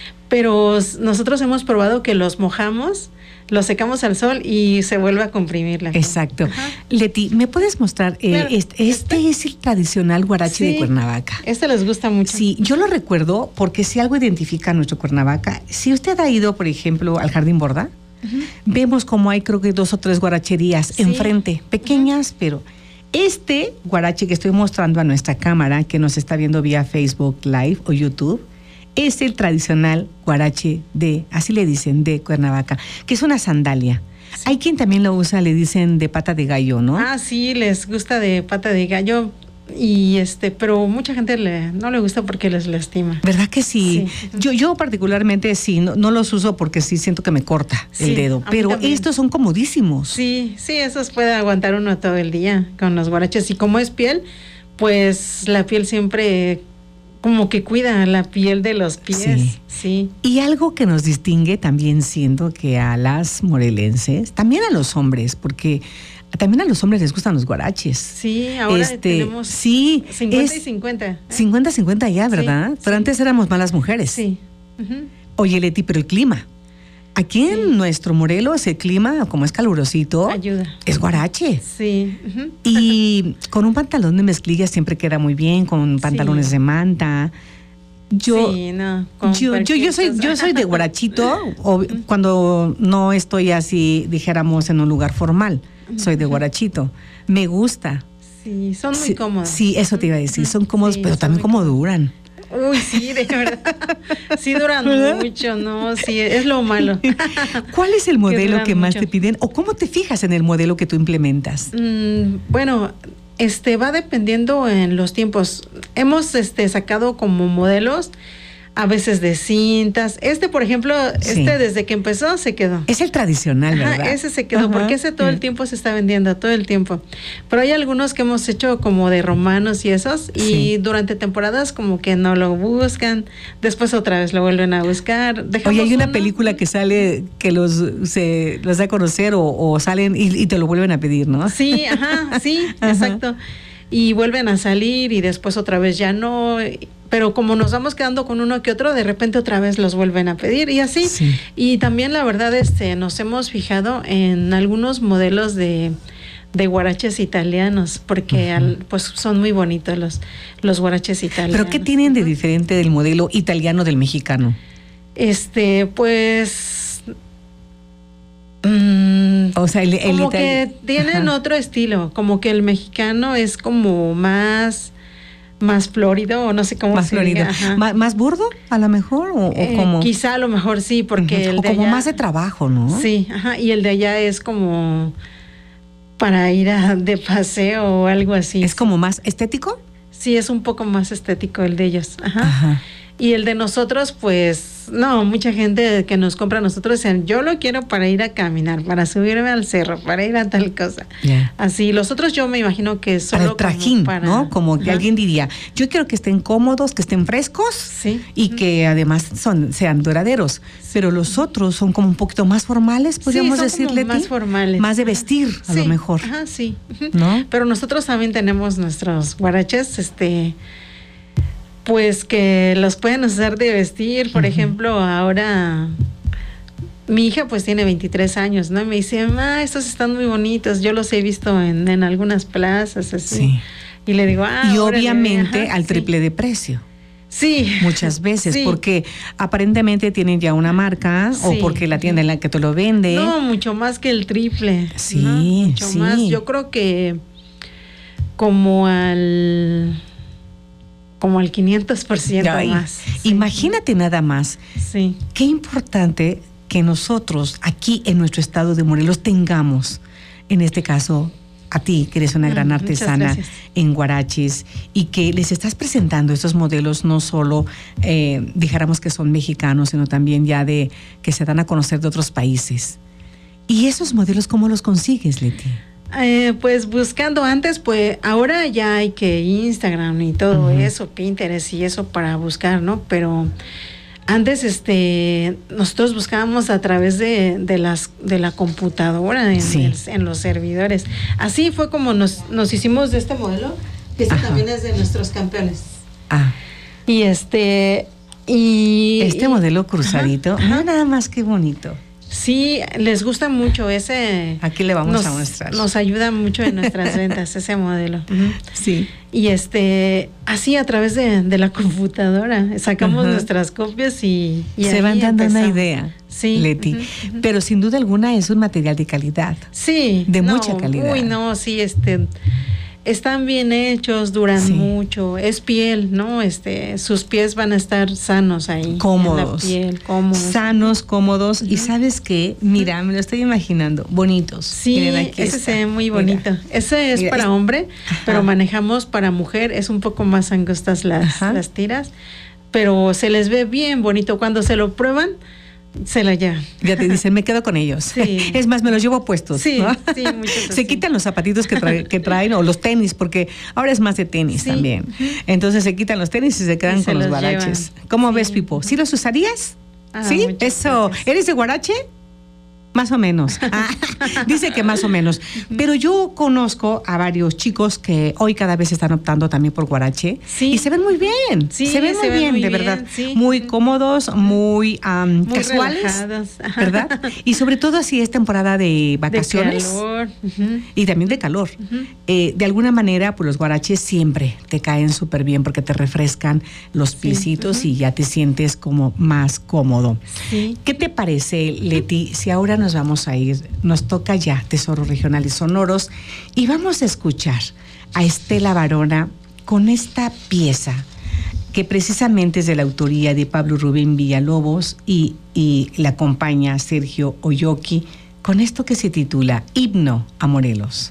Pero nosotros hemos probado que los mojamos, los secamos al sol y se vuelve a comprimir la piel. Exacto. Ajá. Leti, ¿me puedes mostrar? Eh, claro. este, este es el tradicional huarache sí, de Cuernavaca. Este les gusta mucho. Sí, yo lo recuerdo porque si algo identifica a nuestro Cuernavaca, si usted ha ido, por ejemplo, al Jardín Borda, uh-huh. vemos como hay creo que dos o tres guaracherías sí. enfrente, pequeñas, uh-huh. pero este guarache que estoy mostrando a nuestra cámara, que nos está viendo vía Facebook Live o YouTube, es el tradicional guarache de, así le dicen, de Cuernavaca, que es una sandalia. Sí. Hay quien también lo usa, le dicen de pata de gallo, ¿no? Ah, sí, les gusta de pata de gallo. Y este, pero mucha gente le, no le gusta porque les lastima. ¿Verdad que sí? sí. Yo, yo particularmente sí, no, no los uso porque sí siento que me corta sí, el dedo. Pero estos son comodísimos. Sí, sí, esos puede aguantar uno todo el día con los guaraches. Y como es piel, pues la piel siempre como que cuida la piel de los pies. Sí. sí. Y algo que nos distingue también, siento que a las morelenses, también a los hombres, porque también a los hombres les gustan los guaraches. Sí, ahora este, tenemos sí, cincuenta y cincuenta. ¿eh? cincuenta cincuenta ya, ¿verdad? Sí, pero sí. antes éramos malas mujeres. Sí. Uh-huh. Oye, Leti, pero el clima. Aquí sí. en nuestro Morelos el clima, como es calurosito, ayuda. Es guarache. Sí. Uh-huh. Y con un pantalón de mezclilla siempre queda muy bien, con pantalones sí. de manta. Yo, sí, no, yo, yo, yo soy, yo soy de guarachito, o cuando no estoy así, dijéramos, en un lugar formal. Soy de guarachito. Me gusta. Sí, son muy sí, cómodos. Sí, eso te iba a decir. Son cómodos, sí, pero también como cómodos. Duran. Uy, sí, de verdad. Sí duran ¿verdad? Mucho, ¿no? Sí, es lo malo. ¿Cuál es el modelo que, que más te piden? ¿O cómo te fijas en el modelo que tú implementas? Mm, bueno, este va dependiendo en los tiempos. Hemos este sacado como modelos a veces de cintas. Este, por ejemplo, sí. este desde que empezó se quedó. Es el tradicional, ¿verdad? Ajá, ese se quedó, ajá, porque ese todo sí. el tiempo se está vendiendo, todo el tiempo. Pero hay algunos que hemos hecho como de romanos y esos, y sí. durante temporadas como que no lo buscan, después otra vez lo vuelven a buscar. Oye, hay una uno. película que sale, que los se los da a conocer o, o salen y, y te lo vuelven a pedir, ¿no? Sí, ajá, sí, ajá. exacto. Y vuelven a salir y después otra vez ya no... Pero como nos vamos quedando con uno que otro, de repente otra vez los vuelven a pedir y así. Sí. Y también la verdad este nos hemos fijado en algunos modelos de, de guaraches italianos, porque uh-huh. al, pues son muy bonitos los, los guaraches italianos. ¿Pero qué tienen de diferente del modelo italiano del mexicano? Este, pues... Mmm, o sea, el, el como itali- que tienen Ajá. otro estilo, como que el mexicano es como más... más florido, o no sé cómo más se florido. diga. ¿Más, ¿Más burdo, a lo mejor? ¿O, eh, o como? Quizá a lo mejor sí, porque uh-huh. el o de como allá, más de trabajo, ¿no? Sí, ajá, y el de allá es como para ir a, de paseo o algo así. ¿Es como más estético? Sí, es un poco más estético el de ellos. Ajá. Ajá. Y el de nosotros, pues, no, mucha gente que nos compra a nosotros dicen, yo lo quiero para ir a caminar, para subirme al cerro, para ir a tal cosa. Yeah. Así, los otros yo me imagino que solo para el trajín, como para, ¿no? Como que alguien diría, yo quiero que estén cómodos, que estén frescos, sí. y uh-huh. que además son sean duraderos. Sí. Pero los otros son como un poquito más formales, podríamos sí, son decirle. Como más formales. Más de vestir, a sí. lo mejor. Ajá, sí. Uh-huh. ¿No? Pero nosotros también tenemos nuestros guaraches, este... pues que los pueden usar de vestir. Por uh-huh. ejemplo, ahora mi hija pues tiene veintitrés años, ¿no? Y me dice, ah, estos están muy bonitos, yo los he visto en, en algunas plazas, así. Sí. Y le digo, ah, y obviamente ajá, al sí. triple de precio. Sí. Muchas veces, sí. porque aparentemente tienen ya una marca, sí. o porque la tienda en la que te lo vende. No, mucho más que el triple. Sí, ¿no? Mucho sí. más. Yo creo que como al... como al quinientos por ciento Ay, más. Sí. Imagínate nada más. Sí. Qué importante que nosotros aquí en nuestro estado de Morelos tengamos, en este caso, a ti, que eres una gran Mm, artesana muchas gracias. en guaraches y que les estás presentando estos modelos no solo, eh, dijéramos que son mexicanos, sino también ya de que se dan a conocer de otros países. ¿Y esos modelos cómo los consigues, Leti? Eh, pues buscando antes, pues ahora ya hay que Instagram y todo Ujú. eso, Pinterest y eso para buscar, ¿no? Pero antes, este, nosotros buscábamos a través de, de las de la computadora en, Sí. el- en los servidores. Así fue como nos, nos hicimos de este modelo, que este Ajá. también es de nuestros campeones. Ah, Y este, y este y- modelo cruzadito, Ajá, ajá. no nada más que bonito. Sí, les gusta mucho ese. Aquí le vamos nos, a mostrar. Nos ayuda mucho en nuestras ventas ese modelo. Ujú. Sí. Y este, así a través de, de la computadora sacamos Ajá. nuestras copias y, y Se ahí van dando una empezamos. idea, Sí. Leti. Ujú, ujú. Pero sin duda alguna es un material de calidad. Sí. De no, mucha calidad. Uy, no, sí, este. Están bien hechos, duran Sí. mucho, es piel, ¿no? Este, sus pies van a estar sanos ahí. Cómodos. En la piel, cómodos. Sanos, cómodos. Y sabes qué, mira, me lo estoy imaginando, bonitos. Sí, Miren, aquí ese está. se ve muy Mira. bonito. Ese es Mira, para es- hombre, Ajá. pero manejamos para mujer. Es un poco más angostas las, Ajá. las tiras, pero se les ve bien bonito. Cuando se lo prueban, se la llevan. Ya te dicen, me quedo con ellos. Sí. Es más, me los llevo puestos. Sí, ¿no? sí, muchos Se así. quitan los zapatitos que, trae- que traen o los tenis, porque ahora es más de tenis Sí. también. Entonces se quitan los tenis y se quedan Y se con los los guaraches. llevan. ¿Cómo Sí. ves, Pipo? ¿Sí los usarías? Ah, ¿Sí? muchas Eso. gracias. ¿Eres de guarache? Más o menos. Ah, dice que más o menos. Pero yo conozco a varios chicos que hoy cada vez están optando también por guarache. Sí. Y se ven muy bien. Sí, se ven se muy ven bien, muy de bien, verdad. sí. Muy cómodos, muy, am, Muy casuales. relajados. Ajá. ¿Verdad? Y sobre todo así es temporada de De vacaciones. calor. Ujú. Y también de calor. Eh, de alguna manera, pues los guaraches siempre te caen súper bien porque te refrescan los piecitos y ya te sientes como más cómodo. Sí. ¿Qué te parece, Leti, si ahora nos vamos a ir? Nos toca ya Tesoros Regionales Sonoros y vamos a escuchar a Estela Varona con esta pieza que precisamente es de la autoría de Pablo Rubén Villalobos y, y la acompaña Sergio Oyoki con esto que se titula Himno a Morelos.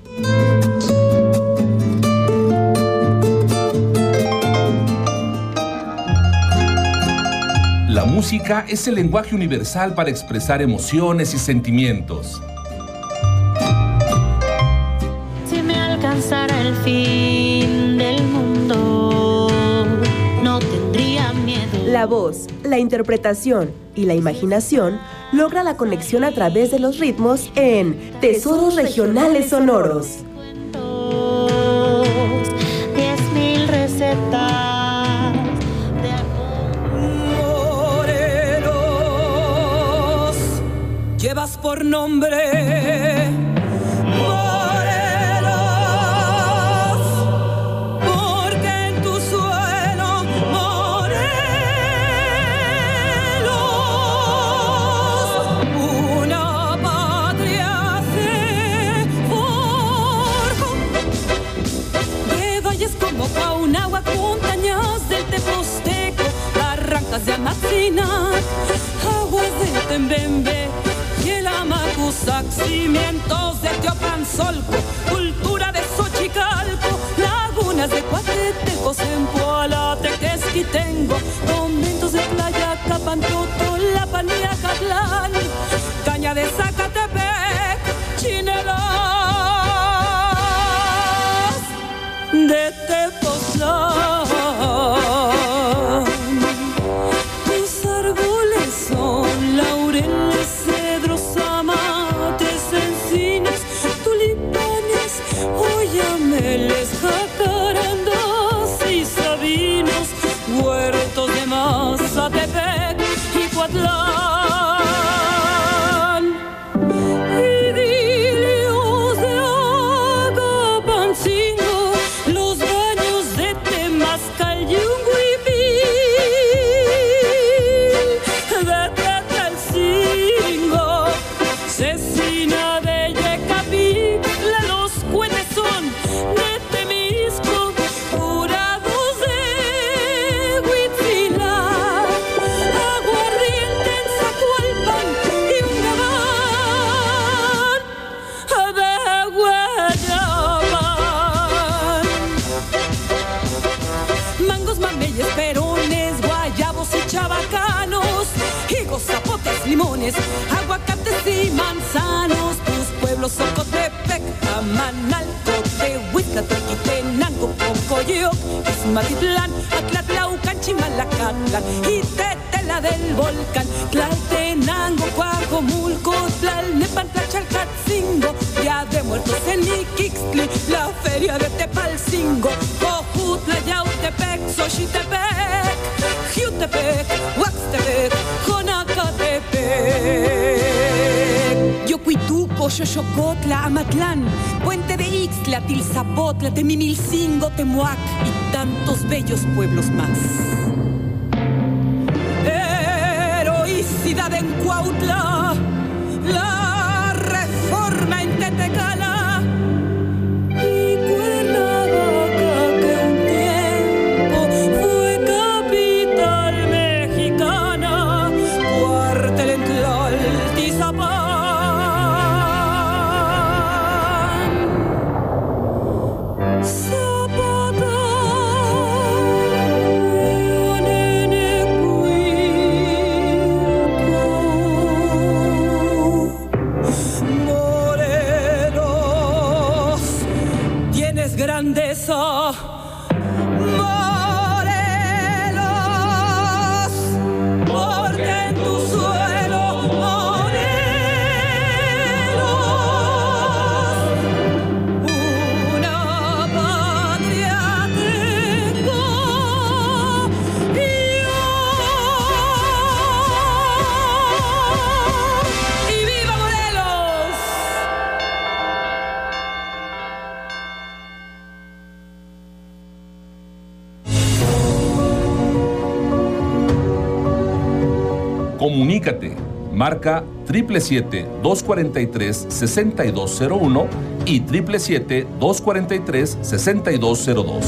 La música es el lenguaje universal para expresar emociones y sentimientos. Si me alcanzara el fin del mundo, no tendría miedo. La voz, la interpretación y la imaginación logra la conexión a través de los ritmos en Tesoros Regionales Sonoros. Diez mil recetas. Morelos, llevas por nombre Morelos, porque en tu suelo Morelos, una patria se forjó. De valles como Paunahuac, montañas del Teposteco, barrancas de Amatzinac, aguas de Tembembe y el Amacuzac, cimientos de Teopanzolco, cultura de Xochicalco, lagunas de Coatetelco, Zempoala, Tequesquitengo, conventos de Playa, Capantotolapan y Acatlán, Caña de Zacatepec, Chinelas de Tepoztlán. Tus árboles son laureles, cedros, amates, encinas, tulipanes, oyameles, jacarandas y sabinos, huertos de Mazatepec y Coatlán. limones, aguacates y manzanos. Tus pueblos Ocotepec, Amanalco, Tehuitla, Tequitenango, Pocoyoc, Ismatitlán, Atlatlaucan, Chimalacatlan y Tetela del Volcán, Tlaltenango, Coajomulco, Tlalnepantla, Chalcatzingo, Día de Muertos en Iquixtli, la feria de Tepalcingo, Cojutla, Yautepec, Xochitepec, Jiutepec, Huaxtepec, Jonacatepec, Yocuituco, Xochocotla, Amatlán, Puente de Ixtla, Tilzapotla, Temimilcingo, Temuac y tantos bellos pueblos más. Heroicidad en Cuautla, la Reforma en Tetecala y Cuernavaca, que un tiempo fue capital mexicana, cuartel en Tlaltizapán. Zapata, Morelos, tienes grandeza. Morelos, porque en tu suelo, Morelos, una patria tengo y ¡y viva Morelos! Comunícate. Marca siete siete siete, dos cuatro tres, seis dos cero uno y siete siete siete, dos cuatro tres, seis dos cero dos.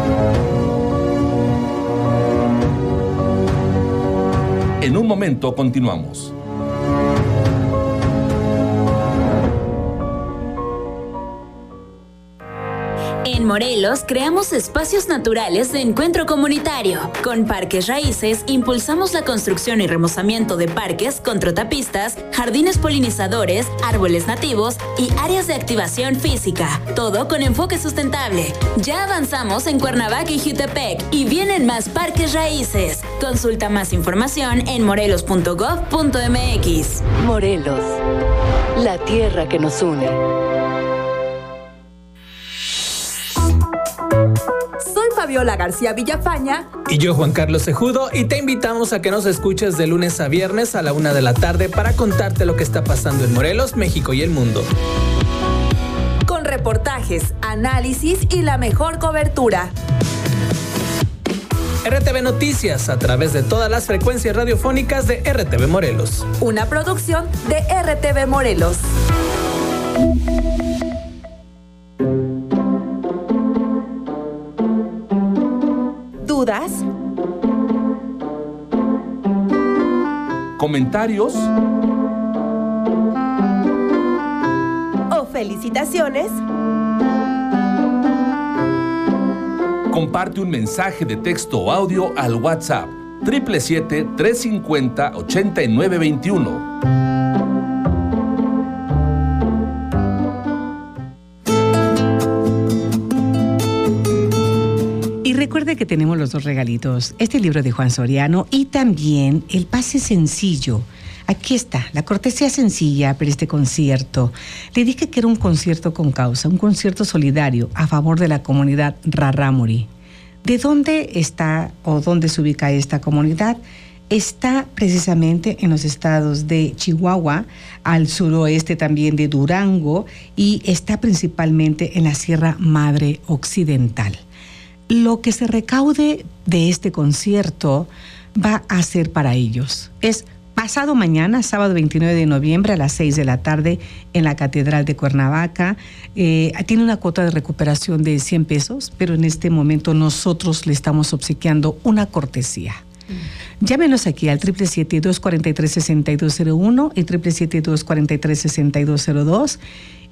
En un momento continuamos. En Morelos creamos espacios naturales de encuentro comunitario. Con Parques Raíces impulsamos la construcción y remozamiento de parques con trotapistas, jardines polinizadores, árboles nativos y áreas de activación física. Todo con enfoque sustentable. Ya avanzamos en Cuernavaca y Jiutepec y vienen más Parques Raíces. Consulta más información en morelos punto gob punto mx. Morelos, la tierra que nos une. Soy Fabiola García Villafaña. Y yo, Juan Carlos Cejudo, y te invitamos a que nos escuches de lunes a viernes a la una de la tarde para contarte lo que está pasando en Morelos, México y el mundo. Con reportajes, análisis y la mejor cobertura. R T V Noticias, a través de todas las frecuencias radiofónicas de R T V Morelos. Una producción de R T V Morelos. ¿Dudas? ¿Comentarios? ¿O felicitaciones? Comparte un mensaje de texto o audio al WhatsApp siete siete siete, tres cinco cero, ocho nueve dos uno. Y recuerde que tenemos los dos regalitos, este libro de Juan Soriano y también el pase sencillo. Aquí está, la cortesía sencilla para este concierto. Le dije que era un concierto con causa, un concierto solidario a favor de la comunidad Rarámuri. ¿De dónde está o dónde se ubica esta comunidad? Está precisamente en los estados de Chihuahua, al suroeste también de Durango, y está principalmente en la Sierra Madre Occidental. Lo que se recaude de este concierto va a ser para ellos. Es pasado mañana, sábado veintinueve de noviembre a las seis de la tarde en la Catedral de Cuernavaca. Eh, tiene una cuota de recuperación de cien pesos, pero en este momento nosotros le estamos obsequiando una cortesía. Mm. Llámenos aquí al siete siete siete, dos cuatro tres, seis dos cero uno y siete siete siete, dos cuatro tres, seis dos cero dos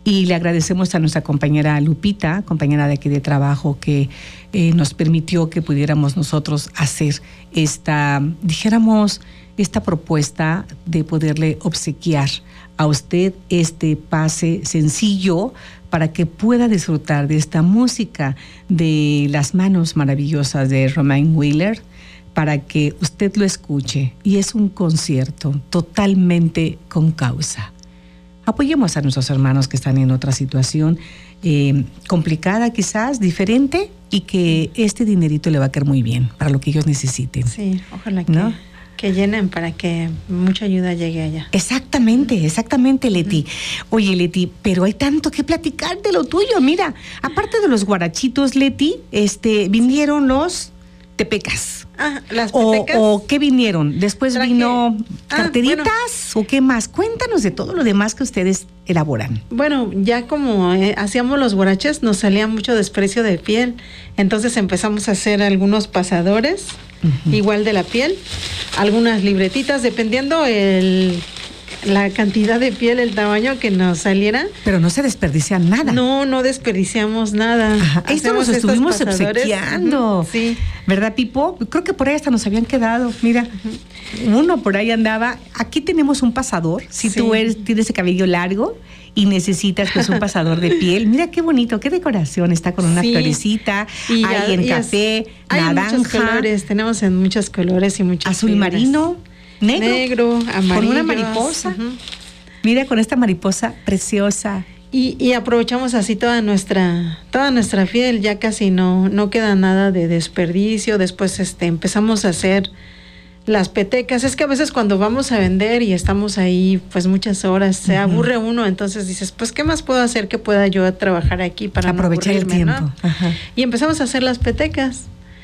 Y le agradecemos a nuestra compañera Lupita, compañera de aquí de trabajo, que eh, nos permitió que pudiéramos nosotros hacer esta, dijéramos, esta propuesta de poderle obsequiar a usted este pase sencillo para que pueda disfrutar de esta música de las manos maravillosas de Romain Wheeler, para que usted lo escuche. Y es un concierto totalmente con causa. Apoyemos a nuestros hermanos que están en otra situación eh, complicada, quizás, diferente, y que este dinerito le va a caer muy bien para lo que ellos necesiten. Sí, ojalá que, ¿no? que llenen para que mucha ayuda llegue allá. Exactamente, exactamente, Leti. Oye, Leti, pero hay tanto que platicar de lo tuyo. Mira, aparte de los guarachitos, Leti, este, vinieron los tepecas. Ah, las o, petecas. o qué vinieron. Después Traje... vino carteritas, ah, bueno. o qué más. Cuéntanos de todo lo demás que ustedes elaboran. Bueno, ya como eh, hacíamos los guaraches, nos salía mucho desprecio de piel. Entonces empezamos a hacer algunos pasadores, uh-huh. igual de la piel, algunas libretitas, dependiendo el la cantidad de piel, el tamaño que nos saliera. Pero no se desperdicia nada. No, no desperdiciamos nada. Ajá. Esto nos estuvimos obsequiando. Uh-huh. Sí. ¿Verdad, Pipo? Creo que por ahí hasta nos habían quedado. Mira, uh-huh. uno por ahí andaba. Aquí tenemos un pasador. Si sí. tú eres, tienes el cabello largo y necesitas pues un pasador de piel. Mira qué bonito, qué decoración. Está con una sí. florecita, y hay ya, en café, hay naranja. Muchos colores, tenemos en muchos colores y muchos azul fibras. Marino. Negro, negro, amarillo. Con una mariposa. Uh-huh. Mira, con esta mariposa preciosa. Y, y aprovechamos así toda nuestra, toda nuestra piel, ya casi no, no queda nada de desperdicio. Después este, empezamos a hacer las petecas. Es que a veces cuando vamos a vender y estamos ahí pues muchas horas, se uh-huh. aburre uno, entonces dices, pues ¿qué más puedo hacer que pueda yo trabajar aquí para aprovechar no aburrirme, el tiempo? ¿no? Uh-huh. Y empezamos a hacer las petecas.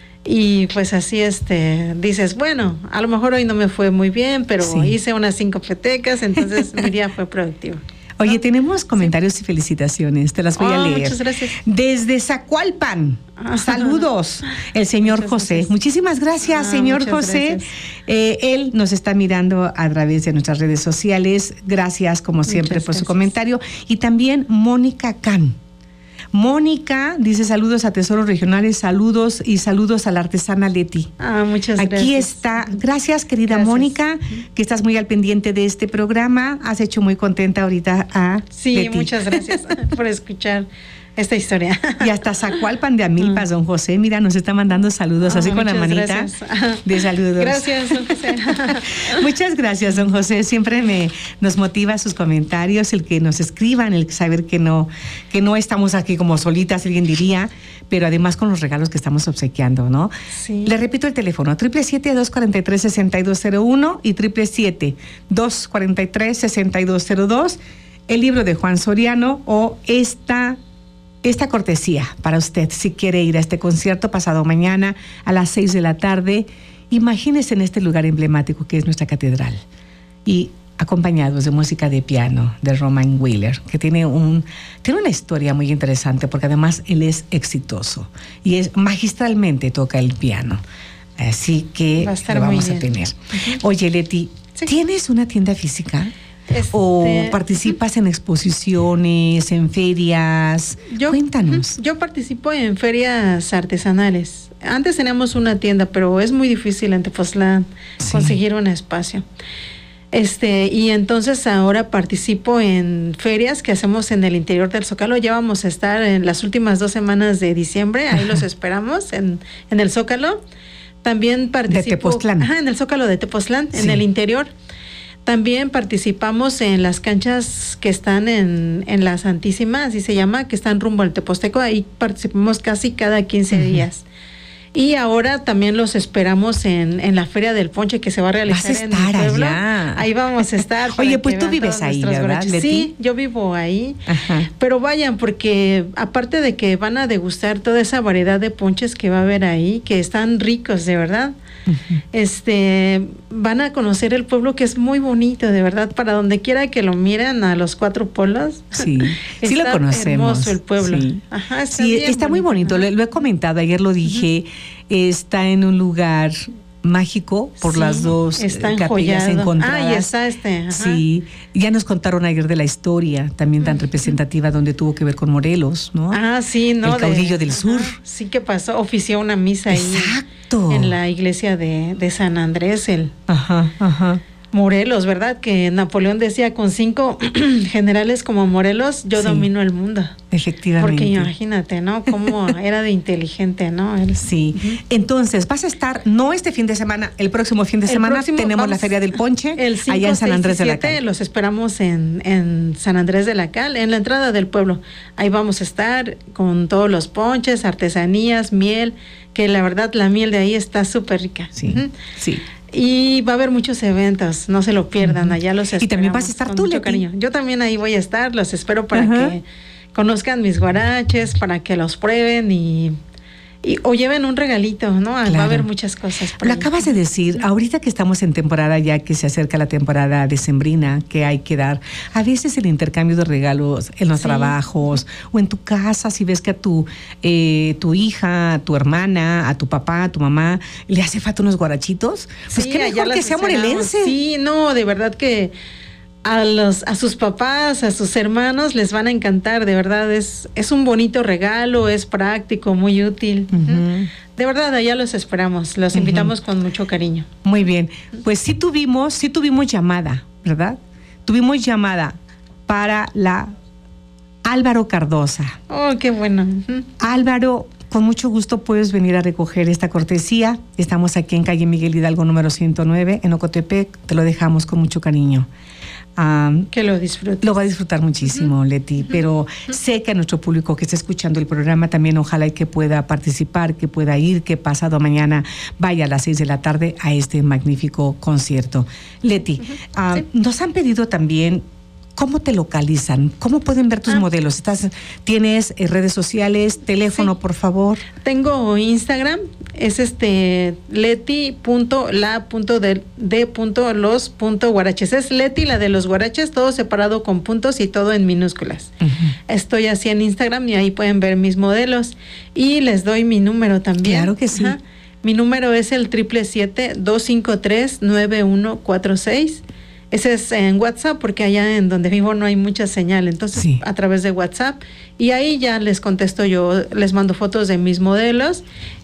Y pues así este dices, bueno, a lo mejor hoy no me fue muy bien, pero sí. hice unas cinco petecas, entonces mi día fue productivo. Oye, ¿no? Tenemos comentarios sí. y felicitaciones, te las voy oh, a leer. Muchas gracias. Desde Zacualpan, saludos, el señor muchas José. Gracias. Muchísimas gracias, ah, señor José. Gracias. Eh, él nos está mirando a través de nuestras redes sociales. Gracias, como siempre, muchas por gracias. Su comentario. Y también Mónica Can. Mónica dice saludos a Tesoros Regionales, saludos y saludos a la artesana Leti. Ah, muchas Aquí gracias. Aquí está. Gracias, querida gracias. Mónica, que estás muy al pendiente de este programa. Has hecho muy contenta ahorita a Sí, Leti. Muchas gracias por escuchar esta historia. Y hasta Zacualpan de Amilpas, don José, mira, nos está mandando saludos, oh, así con la manita gracias. de saludos. Gracias, don José. Muchas gracias, don José. Siempre me nos motiva sus comentarios, el que nos escriban, el saber que no, que no estamos aquí como solitas, alguien diría, pero además con los regalos que estamos obsequiando, ¿no? Sí. Le repito el teléfono, siete siete siete, dos cuatro tres, seis dos cero uno y siete siete siete, dos cuatro tres, seis dos cero dos, el libro de Juan Soriano o esta Esta cortesía para usted, si quiere ir a este concierto pasado mañana a las seis de la tarde, imagínese en este lugar emblemático que es nuestra catedral. Y acompañados de música de piano de Romain Wheeler, que tiene, un, tiene una historia muy interesante, porque además él es exitoso y es magistralmente toca el piano. Así que Va a estar lo vamos muy a bien. tener. Uh-huh. Oye, Leti, sí. ¿tienes una tienda física? Este... ¿O participas en exposiciones, en ferias? Yo, Cuéntanos. Yo participo en ferias artesanales. Antes teníamos una tienda, pero es muy difícil en Tepoztlán sí. conseguir un espacio. Este, y entonces ahora participo en ferias que hacemos en el interior del Zócalo. Ya vamos a estar en las últimas dos semanas de diciembre. Ahí los esperamos en, en el Zócalo. También participo... De Tepoztlán. Ajá, en el Zócalo de Tepoztlán, sí. en el interior. También participamos en las canchas que están en, en la Santísima, así se llama, que están rumbo al Teposteco. Ahí participamos casi cada quince uh-huh. días. Y ahora también los esperamos en, en la Feria del Ponche que se va a realizar Vas a estar en el pueblo. Allá. Ahí vamos a estar. Oye, pues tú vives ahí, ¿verdad, Leti? Sí, yo vivo ahí. Ajá. Pero vayan, porque aparte de que van a degustar toda esa variedad de ponches que va a haber ahí, que están ricos, de verdad. Uh-huh. Este, van a conocer el pueblo, que es muy bonito, de verdad, para donde quiera que lo miren, a los cuatro polos. Sí, sí lo conocemos. Hermoso el pueblo. Sí, Ajá, está, sí, bien está bonito. muy bonito, lo, lo he comentado, ayer lo dije, uh-huh. está en un lugar mágico por Sí, las dos está eh, capillas enjollado. encontradas. Ah, y está este. Ajá. Sí, ya nos contaron ayer de la historia también tan representativa donde tuvo que ver con Morelos, ¿no? Ah, sí, ¿no? El caudillo de, del sur. Ajá, sí que pasó, ofició una misa ahí. Exacto. En la iglesia de, de San Andrés, el ajá, ajá. Morelos, ¿verdad? Que Napoleón decía, con cinco generales como Morelos, yo Sí. domino el mundo. Efectivamente. Porque imagínate, ¿no? Cómo era de inteligente, ¿no? Él. Sí. Uh-huh. Entonces, vas a estar, no este fin de semana, el próximo fin de El semana próximo, tenemos vamos, la Feria del Ponche, el cinco, allá en San Andrés seis y de la siete, Cal. Los esperamos en, en San Andrés de la Cal, en la entrada del pueblo. Ahí vamos a estar con todos los ponches, artesanías, miel, que la verdad la miel de ahí está súper rica. Sí, uh-huh. sí. Y va a haber muchos eventos, no se lo pierdan, uh-huh. allá los esperamos. Y también vas a estar con tú, mucho Leti. cariño. Yo también ahí voy a estar, los espero para uh-huh. que conozcan mis guaraches, para que los prueben y, y o lleven un regalito, ¿no? Claro. Va a haber muchas cosas. Por Lo ahí. acabas de decir, ahorita que estamos en temporada, ya que se acerca la temporada decembrina, que hay que dar, a veces el intercambio de regalos en los sí. trabajos o en tu casa, si ves que a tu, eh, tu hija, a tu hermana, a tu papá, a tu mamá, le hace falta unos guarachitos, pues sí, qué mejor que sea morelense. Sí, no, de verdad que a los a sus papás, a sus hermanos les van a encantar, de verdad es es un bonito regalo, es práctico, muy útil. Uh-huh. De verdad, allá los esperamos, los uh-huh. invitamos con mucho cariño. Muy bien. Pues sí tuvimos, sí tuvimos llamada, ¿verdad? Tuvimos llamada para la Álvaro Cardosa. Oh, qué bueno. Uh-huh. Álvaro, con mucho gusto puedes venir a recoger esta cortesía. Estamos aquí en calle Miguel Hidalgo número ciento nueve en Ocotepec. Te lo dejamos con mucho cariño. Um, que lo disfrute. Lo va a disfrutar muchísimo, uh-huh. Leti, uh-huh. pero uh-huh. sé que a nuestro público que está escuchando el programa también ojalá y que pueda participar, que pueda ir, que pasado mañana vaya a las seis de la tarde a este magnífico concierto. Leti, uh-huh. uh, sí. nos han pedido también ¿cómo te localizan? ¿Cómo pueden ver tus ah. modelos? ¿Estás, ¿Tienes eh, redes sociales? ¿Teléfono, sí. por favor? Tengo Instagram, es este leti punto la punto de punto los punto guaraches. Es Leti, la de los guaraches, todo separado con puntos y todo en minúsculas. Uh-huh. Estoy así en Instagram y ahí pueden ver mis modelos. Y les doy mi número también. Claro que sí. Ajá. Mi número es el siete siete siete, dos cinco tres, nueve uno cuatro seis. Ese es en WhatsApp, porque allá en donde vivo no hay mucha señal, entonces sí. a través de WhatsApp, y ahí ya les contesto yo, les mando fotos de mis modelos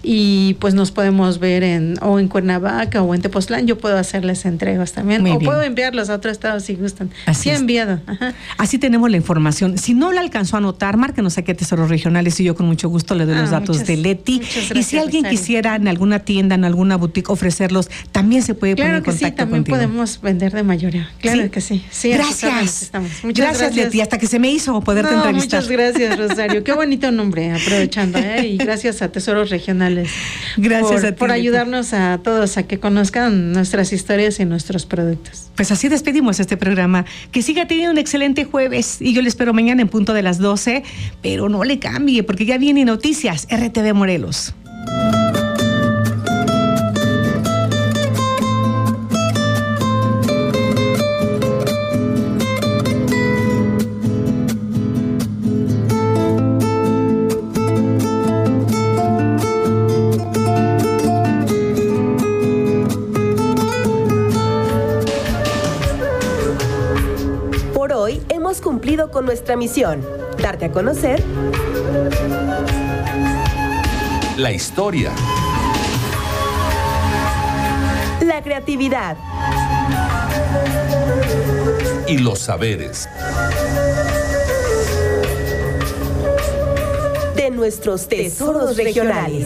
y pues nos podemos ver en o en Cuernavaca o en Tepoztlán. Yo puedo hacerles entregas también. Muy o bien. Puedo enviarlos a otro estado si gustan. Así sí he enviado. Ajá. Así tenemos la información. Si no la alcanzó a anotar, márquenos aquí a Tesoros Regionales y yo con mucho gusto le doy ah, los datos muchas, de Leti. Gracias, y si alguien Rosario. quisiera en alguna tienda, en alguna boutique ofrecerlos, también se puede claro poner en contacto sí, también contigo. podemos vender de mayoría. Claro ¿Sí? que sí. sí gracias. Estamos. Muchas gracias, gracias, Leti. Hasta que se me hizo poderte no, entrevistar. Muchas gracias, Rosario. Qué bonito nombre, aprovechando. ¿eh? Y gracias a Tesoros Regionales. Gracias por, a ti, por ayudarnos a todos a que conozcan nuestras historias y nuestros productos. Pues así despedimos este programa. Que siga teniendo un excelente jueves y yo le espero mañana en punto de las doce, pero no le cambie porque ya vienen noticias R T V Morelos. Cumplido con nuestra misión, darte a conocer la historia, la creatividad y los saberes de nuestros tesoros regionales.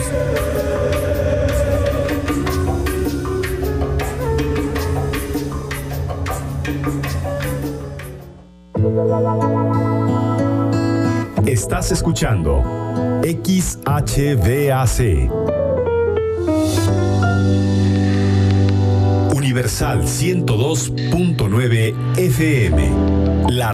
Estás escuchando X H V A C Universal ciento dos punto nueve F M.